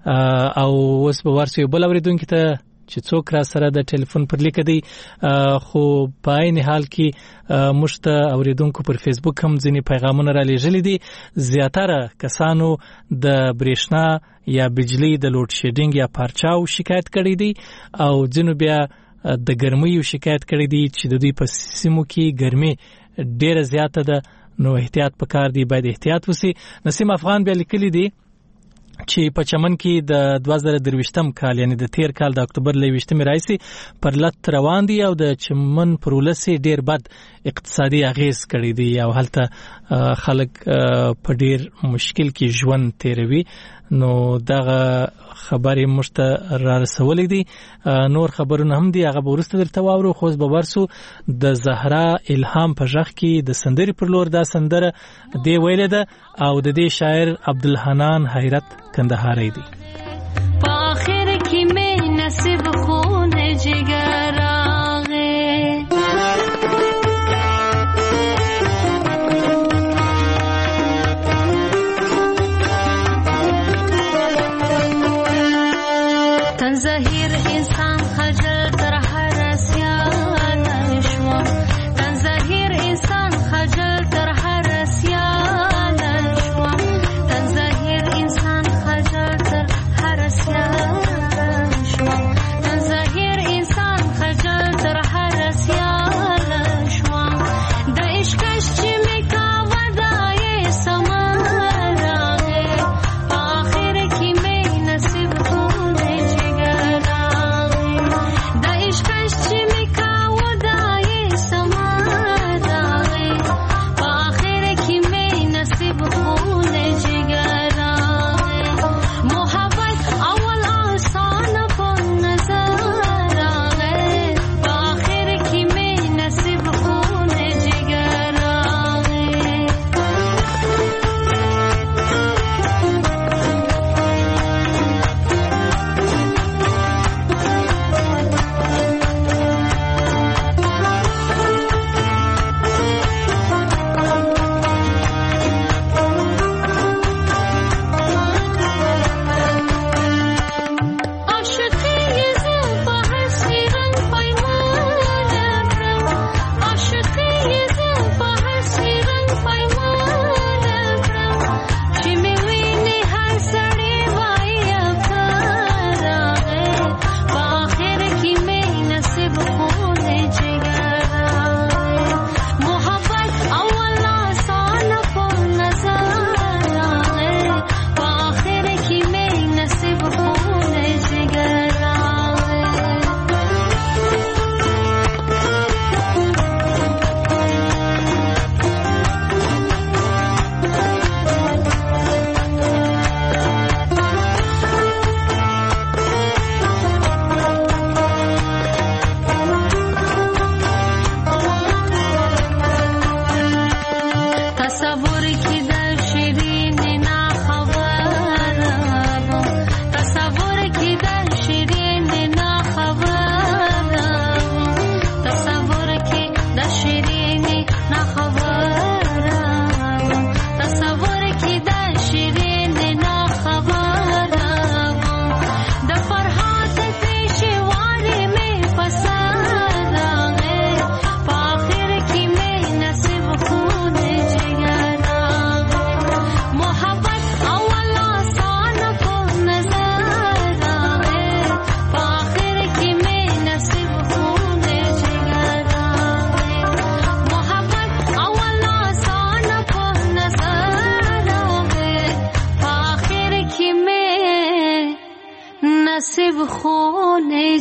او اوس به ورسې بل اوریدونکو ته چې څوک را سره د ټلیفون پر لیک دی. خو په عین حال کې مشته اوریدونکو پر فیسبوک هم ځینې پیغامونه را لېږلي دي. زیاتره کسانو د برېښنا یا بجلی د لوډ شیډینګ یا پارچاو شکایت کړی دي او ځینو بیا د ګرمۍ شکایت کړی دي چې د دوی په سیمو کې ګرمي ډیره زیاته ده. نو احتیاط پکار دی، باید احتیاط وسی. نسیم افغان بیا لیکلی دی چې په چمن کې د دوه زره درویشتم کال یعنی د تیر کال د اکتوبر لويشتمې راځي پر لټ روان دي او د چمن پر ولسي ډیر بد اقتصادي اغیز کړی دی او هلته خلک په ډیر مشکل کې ژوند تیروي. نو دغه خبرې مشته را رسولې دي. نور خبرونه هم دي هغه ورسته درته واورو. خو به ورسو د زهرا الهام په ژغ کې د سندري پر لور دا سندره دی ویل ده او د دې شاعر عبدالحنان حیرت کندهاری دی. په اخر کې مې نصیب خون جگر زهیر انسان خجل تر هر سیان نشوم. تن زهیر انسان خجل تر هر سیان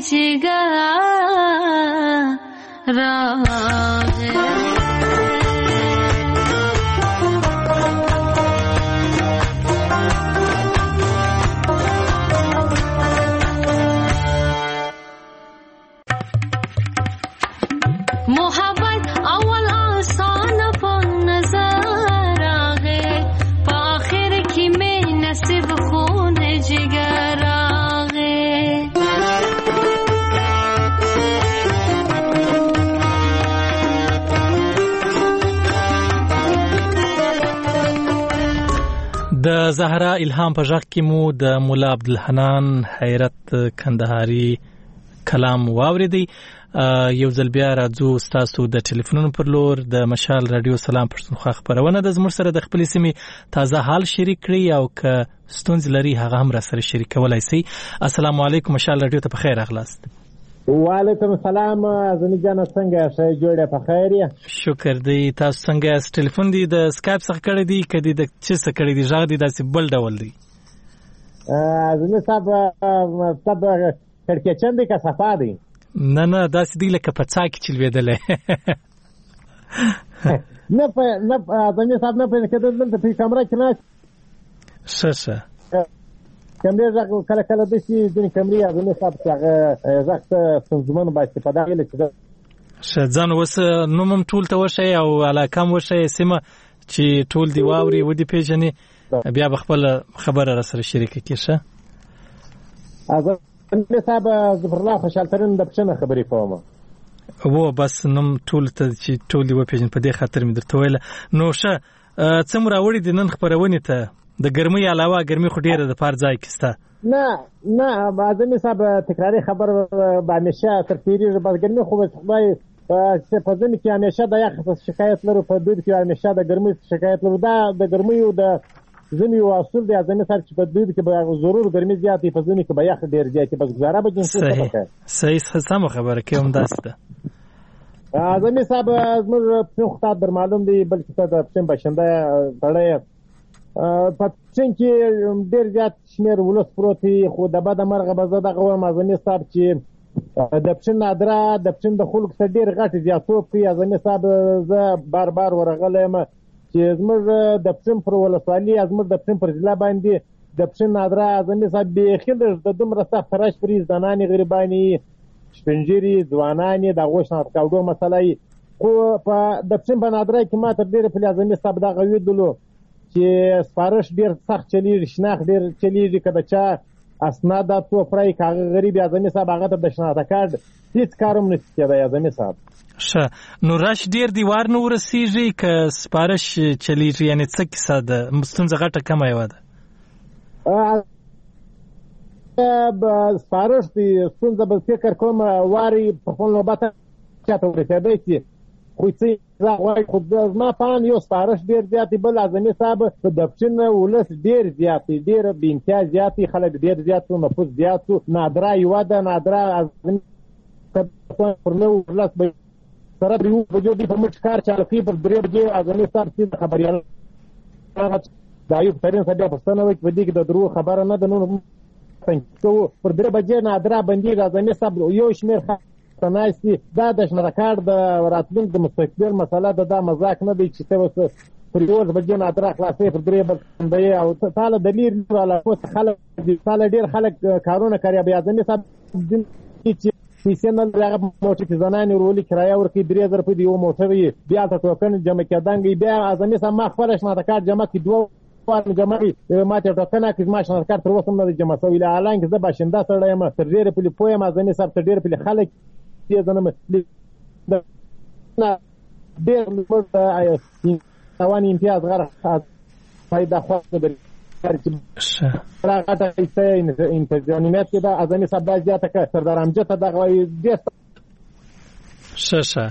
जिगर रागे मोहब्बत अव्वल आसान पन नजर आगे आखिर की में नसीब खून जिगर आगे د زهرا الهام په ژغ کې مو د مولا عبدالحنان حیرت کندهاري کلام واوریدي. یو ځل بیا راځو ستاسو د ټلیفونونو پر لور. د مشال رادیو سلام پښتونخوا خبرونه د زموږ سره د خپل سیمې تازه حال شریک کړي او که ستونزې لري هغه هم را سره شریکولای شي. السلام علیکم مشال رادیو ته بخیر راغلاست. وعلیکم السلام زنی جان څنګه ښه جوړه په خیر یا شکر دی. تاسو څنګه یاست؟ ټلیفون دی د سکایپ څخه کړی دی کدی د چې څه کړی دی ژغ دی داسې بل ډول دی؟ زنی صاحب صاحب کړکېچن دی که صفا دی؟ نه نه داسې دی لکه په څا کې چې لوېدلی. نه په نه زنی صاحب نه په کده دلته په کمره کې نه ښه ښه کمرې ژغ کله کله داسې ځینې کمرې زنی صاحب چې هغه ژغ ته ستونزمن با استفاده ویل چې ښه ځان اوس نوم هم ټول ته وښیئ او علاقه هم وښیئ سیمه چې ټول دې واوري ودې پېژني بیا به خپله خبره را سره شریکه کړي. ښه زنی صاحب ظفر الله خوشحال ترین د پښنه خبرې کوم و بس نوم ټول ته چې ټول دې وپېژني په دې خاطر مې درته ویله. نو ښه څه مو راوړي دي نن خپرونې ته؟ د ګرمۍ علاوه ګرمۍ خو ډېره د پار ځای کې شته. نه نه زنی صاحب تکراري خبر به همیشه تر تېرېږي. بس ګرمۍ خو به خدای په ځینې کې همیشه د یخ شکایت لرو، په دوی کې همیشه د ګرمۍ شکایت لرو. دا د ګرمیو د ځینې یو اصول دی زنی صاحب چې په دوی کې به ضرور ګرمۍ زیات وي، په ځینې کې به یخ ډېر زیات وي. بس ګزاره به جنسي صحیح صحیح سمه خبره کې هم داسې ده. زنی صاحب زموږ پښین خو تا در معلوم دی بلکې ته د پښین باشنده سړی په پښین کې ډېر زیات شمېر ولس پروت وي. خو د بده مرغه به زه دغه وایم زنی صاحب چې د پښین نادره د پښین د خلکو سره ډېر غټ زیاتوب کوي. زنی صاحب زه بار بار ورغلی یم چې زموږ د پښین پر ولسوالي زموږ د پښین پر ضلع باندې د پښین نادره زنی صاحب بیخي لږ د دومره سخت تراش پرې زنانې غریبانې سپینږیري ځوانانې د هغوی شناخت کولو مسله وي. خو په د پښین په نادره کې ما تر ډېره پلې زنی صاحب دغه ولیدلو چې سپارښت ډېر سخت چلېږي، شناخت ډېر چلېږي. که د چا اسناد دا څو پرای که هغه غریب یا زنی صاحب هغه ته د شناخته کارډ هېڅ کار هم نشي کېدی یا زنی صاحب. ښه نو رش ډېر دیوار نه ورسېږي که سپارښت چلېږي؟ یعنې څه کیسه ده؟ ستونزه غټه کمه یوه ده؟ سپارښت دی ستونزه به فکر کوم وارې په خپل نوبت چاته ورسېدی شي. خو څه غواړي خو زما په اند یو سپارښت ډېر زیات دی. بل زنی صاحب د پښین ولس ډېر زیات دی، ډېر بې انتها زیات دی، خلک ډېر زیات شو، نفوس زیات شو. نادره یوه ده، نادره پر نو ولس به سره د یو بجو دی په موږ کار چاله کوي. پر درې بجې زنی صاحب چې خبریال د ایوب ترین صاحب بیا پوښتنه وکړي په دې کې د دروغ خبره نه ده. نو پر درې بجې نادره بندېږي. زنی صاحب یو شمېر ناستي دا د شناخته کارډ د راتلونکي د مستقبل مسله ده. دا مذاق نه دی چې ته اوس پر یوولس بجې نادره خلاصوې پر درې بندوې او تاله د لیر علاقو څخه خلک تاله ډېر خلک کارونه کوي. بیا زنی صاحب چې پیسې نه لري هغه موټر کې زنانې ورولي کرایه ورکوي درې زره روپۍ د یو موټر وي. بیا هلته ټوکن جمع کېدنګ بیا زنی صاحب ما خپله شناخته کارډ جمع کړي دوه وارې جمع کړي ما ته ټوکن راکړي. زما شناخته کارډ تر اوسه هم نه دی جمع شوی. حالانکې زه باشنده سړی یم، تر ډېرې پلې پوه یم. زنی صاحب تر ډېرې پلې خلک زنم ډېر توان امتیاز غره فایده خواسته بری راغته ایسته انتظامیت کې دا ازمي سبا زیاته که سردار امجد ته دغه ډېر ښه ښه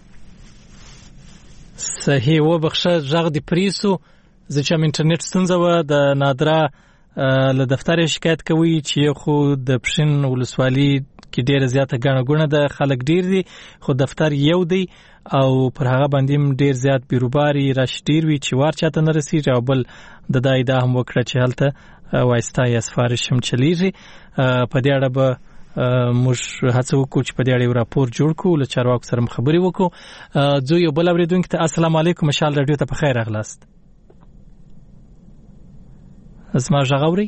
صحیح وبخښه غږ دې پریسو. زه چې ام انټرنیټ ستونزه وه د نادره له دفتر شکایت کوي چې خو د پښین ولسوالي کې ډېره زیاته ګڼه ګوڼه ده، خلک ډېر دي خو دفتر یو دی او پر هغه باندې هم ډېر زیات بیروباري رش ډېر وي چې وار چاته نه رسېږي. او بل د دا ادعا هم وکړه چې هلته وایستا یا سفارش هم چلیږي. په دې اړه به موږ هڅه وکړو چې په دې اړه راپور جوړ کړو، له چارواکو سره خبرې وکړو. زه یو بل اوریدونکو ته السلام علیکم، مشال رادیو ته په خیر راغلاست. زما غږ اورئ؟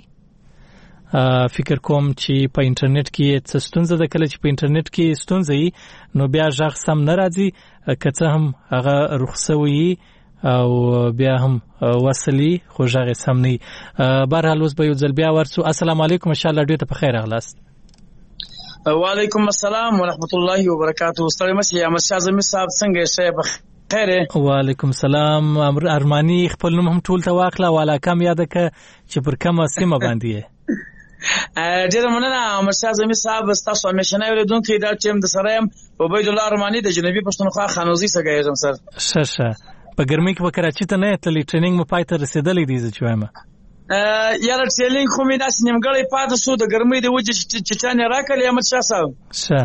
فکر کوم چې په انټرنیټ کې څه ستونزه ده. کله چې په انټرنیټ کې ستونزه وي نو بیا غږ سم نه راځي، که څه هم هغه رخصوي او بیا هم وصلي خو غږ سم نه. بهرحال اوس به یو ځل بیا ورسو. السلام علیکم، مشال رادیو ته په خیر راغلاست. وعلیکم السلام ورحمت الله وبرکاته. ستړي مشه یا مشه زمي صاحب څنګه شې؟ بخیر. وعلیکم السلام. ارمانی خپل نوم هم ټول ته واخله، والا کم یاد ک چې پر کومه سیمه باندې یې؟ ډیر مننه امرشاه زمي صاحب، تاسو همیشه نه ولیدونکو دا ټیم د سره يم عبید الله ارمانی د جنوبي پښتونخوا خانوزي څخه یم سر. شه شه په ګرمۍ کې وکړه چې ته نه تللی، ټریننګ مو پای ته رسیدلې دی چې وایم. یاره ټریننګ خو مې داسې نیمګړی پاتې شو د ګرمۍ د وجې چې چانه راکړې امرشاه صاحب. شه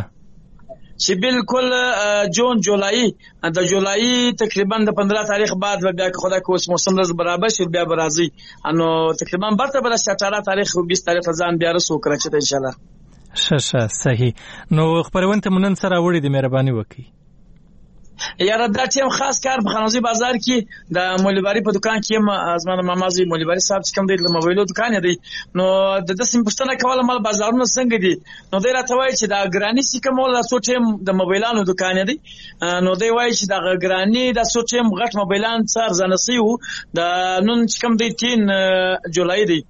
چې بالکل جون جولای د جولای تقریبا د پندرہ تاریخ بعد بیا خدا کو اوس موسم رز برابر شي بیا برازي انو تقریبا برته بل اٹھارہ تاریخ او بیس تاریخ ځان بیا رسو کړی چې ان شاء الله. شه شه صحیح. نو خبرونه منن سره وړي د مهرباني وکي. یاره دا ټیم خاص کار په خانوزي بازار کې د مولیباری په دکان کې ما ازمانه مامازي مولیباری صاحب چې کوم دی د موبایلو دکان دی، نو د دسم پښتنه کوله مال بازارونو څنګه دي، نو دی راته وایي چې دا ګرانی سې کومه لا څو ټیم د موبایلانو دکان دی، نو دی وایي چې دا ګرانی د څو ټیم غټ موبایلان څار ځنسي وو د نن چې کوم دی تین جولای دی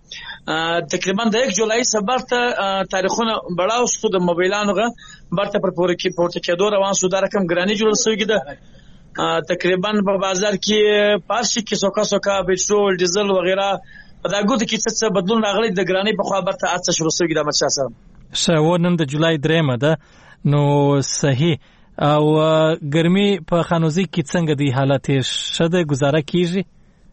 تقریبا د یک جولای سبت تاریخونه بڑاو شو د موبایلانو غ برته پر پور کې پورته کېدو روان شو. دا رقم ګرانی جوړ شوی ده تقریبا په بازار کې پارشي کې سوکا سوکا پټرول ډیزل وغیرہ په دا ګوت کې څه بدلون راغلی د ګرانی په خوا برته اڅ شروع شوی ده مچا سره. شو نن د جولای درېمه ده، نو صحیح. او ګرمي په خانوزي کې څنګه دی حالت شته گزاره کیږي؟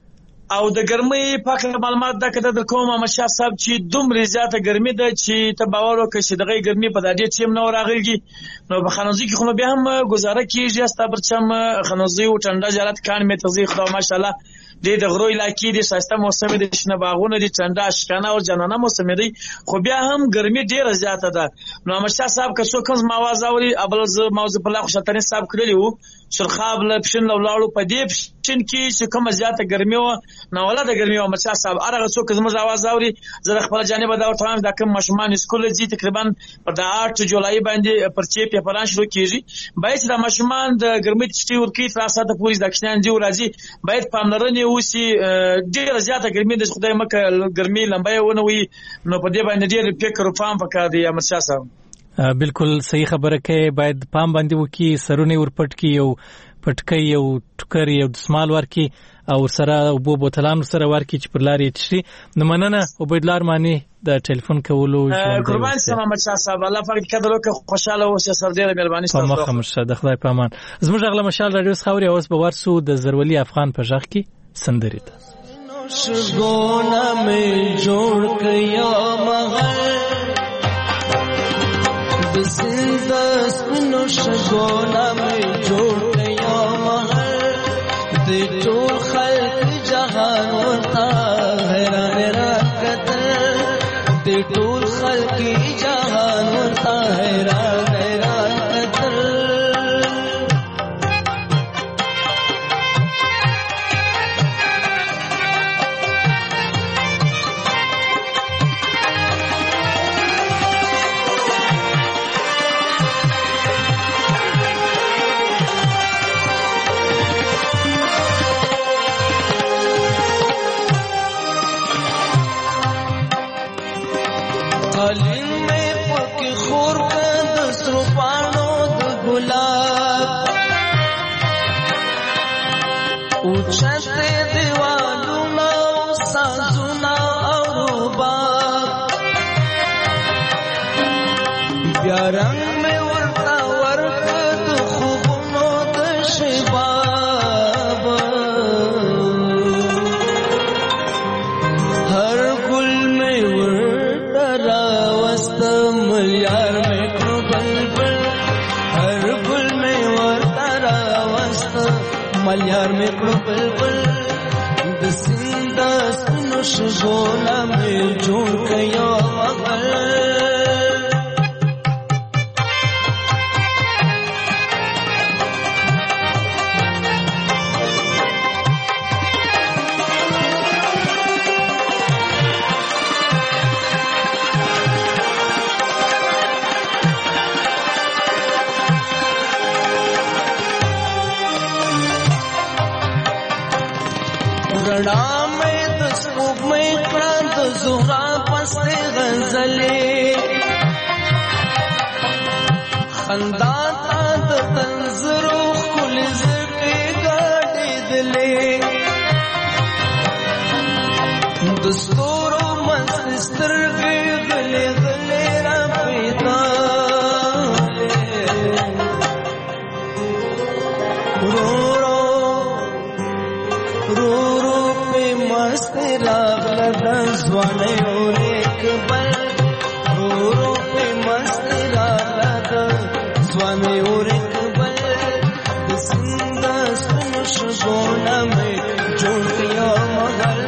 او د ګرمۍ پاک معلومات دا کده د کومه مشا صاحب چې دومره زیاته ګرمي ده چې تباور وکړي چې دغه ګرمي په دادې ټیم نو راغلي، نو په خانوزي کې خو بیا هم گزاره کیږي. استا پرچم خانوزي او ټنډه جالت کان می تزي خدا ماشاءالله د دغرو علاقې د ساسته موسم د شنه باغونه د ټنډه اشکانه او جنانه موسم دی، خو بیا هم ګرمي ډیره زیاته ده. نو مشا صاحب که څو کوم مواز اوري ابل ز موضوع په لا خو شتنی صاحب کړلی وو شرخاب ل پښن لو لاړو په دې پښن کې چې کوم زیاته ګرمي و نو ولا د ګرمي و مشا صاحب ارغه څو کوم आवाज اوري زه خپل جانب دا ورته دا کوم مشمان سکول زی تقریبا په د اټ جولای باندې پرچې په پلان شروع کیږي، باید د مشمان د ګرمي تشتي ورکی تر ساعت پورې د کښنان دی راځي، باید پاملرنه وسی ډیره زیاته ګرمي د خدای مکه ګرمي لمبه ونه وي، نو په دې باندې ډیر فکر او فهم وکړ دی مشا صاحب. بالکل صحیح خبره کوي، باید پام باندې وکي، سرونه ورپټ کی یو پټکی یو ټکر یو دسمال ورکی او سره وبو بوتلان سره ورکی چې پر لارې تشري. نو مننه عبید الله ارمانی د ټلیفون کولو قربان سلام مچا صاحب، الله پاک قدر وکړه، خوشاله اوسه، سر دې مهرباني ستاسو په مخه مرشه د خدای په امان. زموږ غلا مشال رادیو خاوري اوس به ورسو د زرولي افغان په ژغ کې سندري ده. شګونه مې جوړ کیا مغل بسند سپنو شګونه مې جوړ کیا مغل د ټول خلق جهان ورتا حیران راکتل د ټول خلق جهان ورتا حیران حیران کتل اوچته دیوالونه سازونه او روباب بیا رنگ میں ورطا ورکد خوبونو د شباب هر گل میں ورطا راوست ملیار میں کړو بلبل هر گل میں ورطا راوست ملیار میں کړو بلبل د سیند سپینو شګونه مې جوړ کیا مغل خندا تا د تنظرو خل زړه ګاډې دلې دستورو مست سترګې غلې غلې را پیدا رو رو رو رو په مست راغله د ځواني اور اکبر رو رو په مست راغله د ځواني اور اکبر د سندا سن شګونه مې جوړ کړو مگر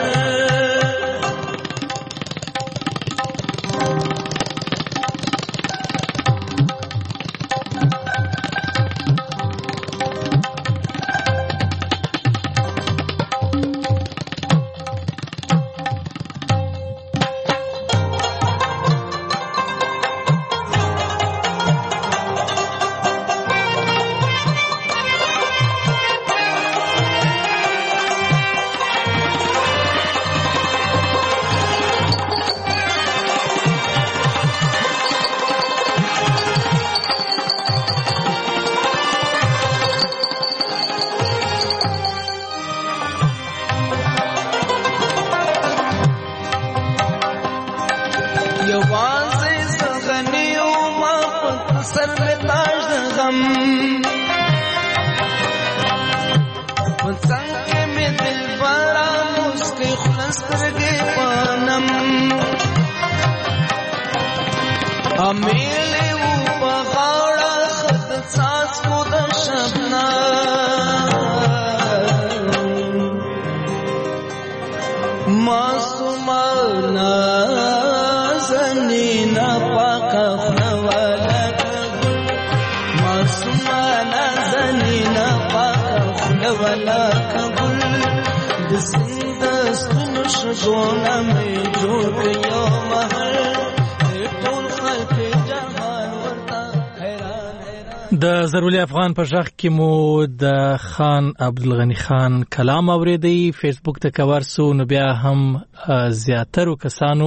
د ضروري افغان په ژغ کې مو د خان عبدالغنی خان کلام اوریدي. فیسبوک ته کور سو نو بیا هم زیاترو کسانو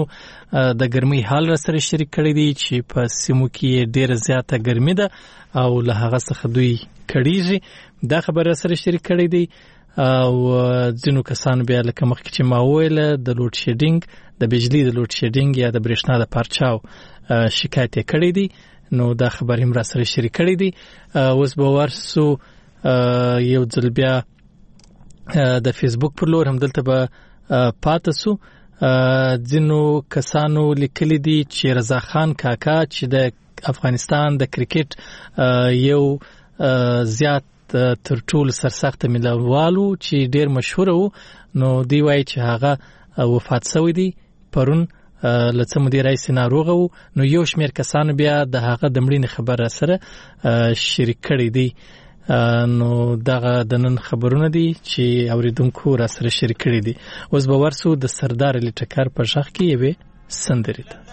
د ګرمۍ حال را سره شریک کړی دي چې په سیمو کې ډیره زیاته ګرمي ده او له هغه څخه دوی کړيږي. دا خبره سره شریک کړی دي او ځینو کسانو بیا لکه مخکې چې ما ویل د لوډ شیډینګ د بجلی د لوډ شیډینګ یا د برېښنا د پارچاو شکایت کړی دي. نو دا خبر هم را سره شریک کړی دي. اوس به ورسو یو ځل بیا د فیسبوک پر لور هم دلته به پاتې سو. ځینو کسانو لیکلي دي چې رضا خان کاکا چې د افغانستان د کرکټ یو زیات تر ټولو سرسخت ملوالو چې ډیر مشهور وو، نو دی وایي چې هغه وفات شوی دی پرون لڅ مدیر رئیس ناروغ وو. نو یو شمیر کسانو بیا د هغه د مړینې خبر سره شریک کړی دی. نو دغه د نن خبرونه دي چې اوریدونکو را سره شریک کړی دي. اوس به ورسو د سردار علی ټکر په ژغ کې یوه سندرې ده.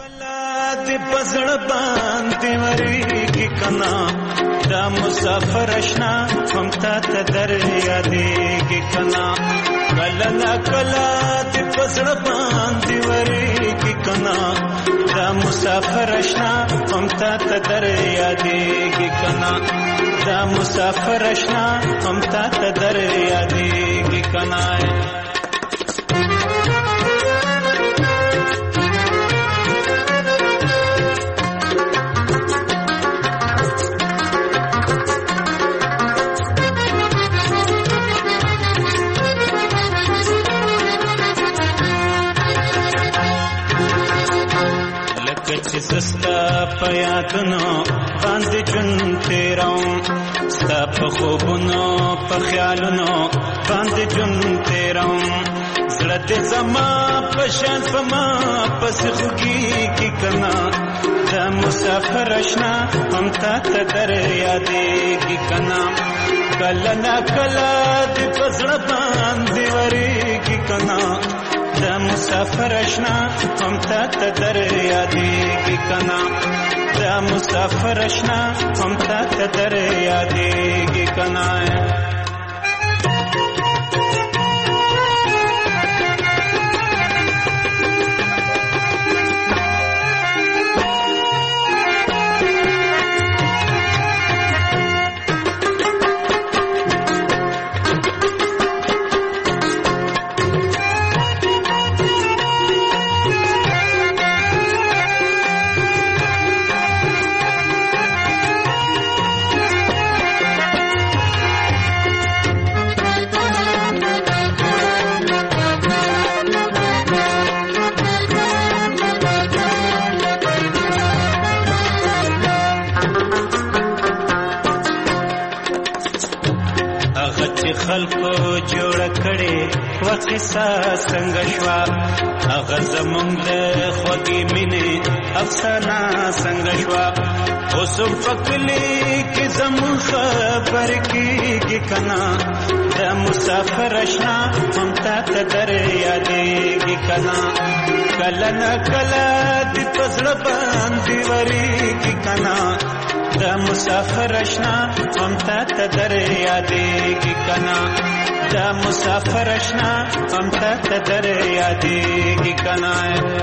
د پزړ باندې وریږي کنا دا مسافر اشنا هم تا ته در یادېږي کنا کله نا کله د پزړ باندې وریږي کنا دا مسافر اشنا هم تا ته در یادېږي کنا دا مسافر اشنا هم تا ته در یادېږي کنا سستا پیاتنو باندې جون تیراو ستا په خوبونو په خیالونو باندې جون تیراو زړه دې زما په شان په ما پس خوږي کی کنا دا مسافر اشنا هم تا ته در یادېږي کنا کله نا کله دې پزړه باندې وریږي کنا دا مسافر اشنا هم تا ته در یادېږي کنا دا مسافر اشنا هم تا ته در یادېږي کنا خلکو جوړ کړي وقصه څنګه شوا هغه زمونږ د خوږې مینې افسانه څنګه شوا اوس په کلي کې زمونږ خبر کېږي کنا د مسافر اشنا هم تا ته در یادېږي کنا کله نه کله د په زړه باندې ورېږي کنا د مسافر اشنا هم تا ته در یادېږي کنا د مسافر اشنا هم تا ته در یادېږي کنا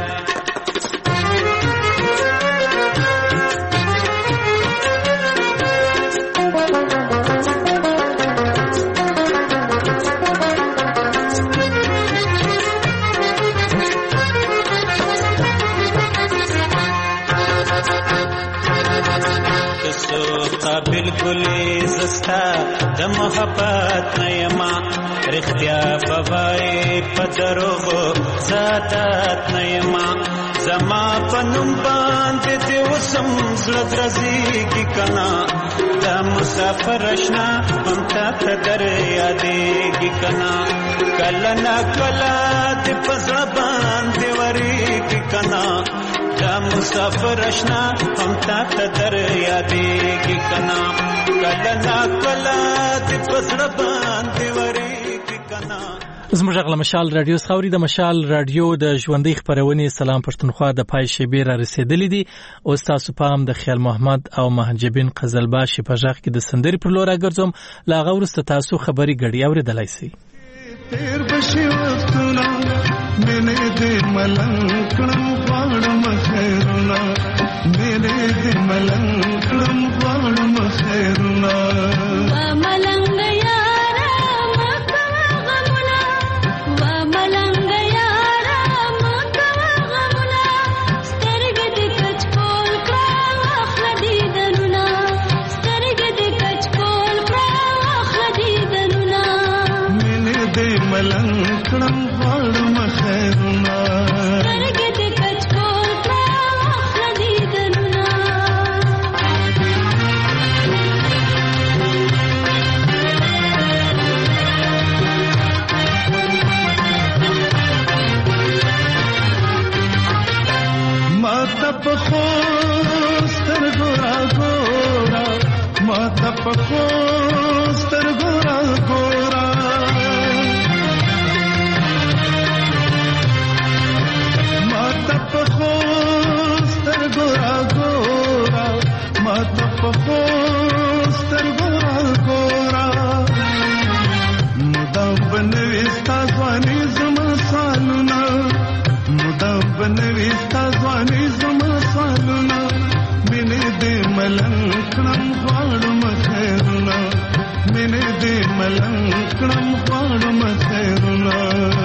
بالکل زستا د محبت نیما رختیا بوای په دروغو ساتات نیما زما پنوم باندې دی وسم زړه درځيږي کنا د مسافر اشنا هم تا ته در یادېږي کنا کله نا کله د پزړه باندې ورېږي کنا د مسافر اشنا هم تا ته در یادېږي کنا کله نا کله د پزړه باندې ورېږي کنا. زموږ غل مشال رادیو خاوري د مشال رادیو د ژوندۍ خبرونه سلام پښتونخوا د پای شیبې را رسیدلې دي او تاسو پام د خیال محمد او مهجبین قزلباشي په ځخ کې د سندري پر لور راګرځم لا غورست تاسو خبري غړي اوریدلای شي. تیر بشي وختونه مینه دې ملنګ کړم غواړم خیرونه مینه دې ملنګ کړم غواړم خیرونه و ملنګ یارا مکه غمونه و ملنګ یارا مکه غمونه سترګې دې کچ کول کړه اخلا دې دنونه سترګې دې کچ کول کړه اخلا دې دنونه مینه دې ملنګ کړم غواړم خیرونه سترګې دې کچ کول کړه اخلا دې دنونه ماته په خو سترګو راګورا ماته په خو سترګو راګورا ماته په خو سترګو راګورا ماته په خو سترګو راګورا مدام بنوي ستا ځواني زما سالونه مدام بنوي ستا ځواني زما سالونه مینې دې ملنګ کړم غواړم خیرونه مینې دې ملنګ کړم غواړم خیرونه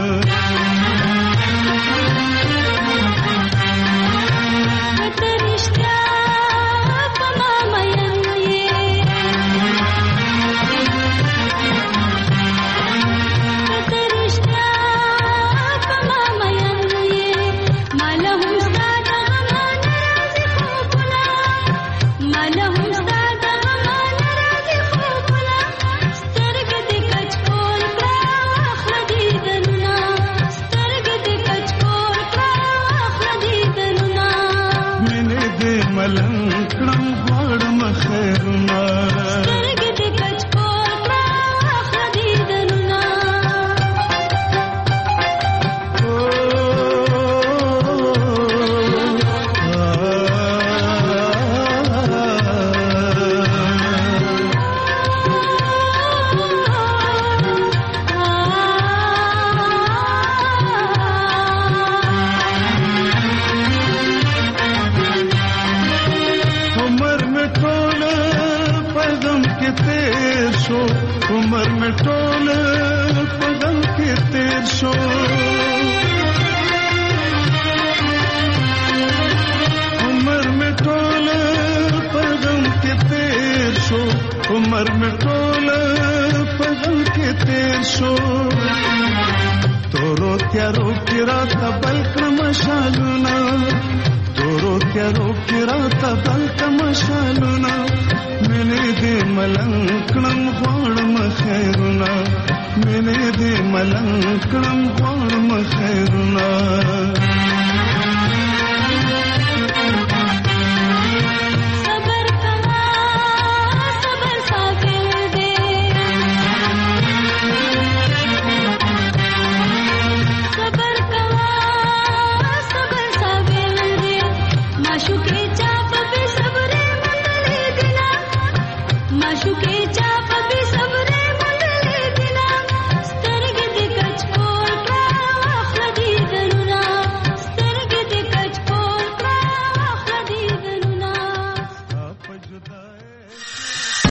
عمر میں ټول په غم کې تیر شو عمر میں ټول په غم کې تیر شو عمر میں ټول په غم کې تیر شو تورو تیارو کې راته بل کړم شالونه تورو تیارو کې راته بل کړم شالونه مینې دې ملنګ کړم غواړم خیرونه माशुके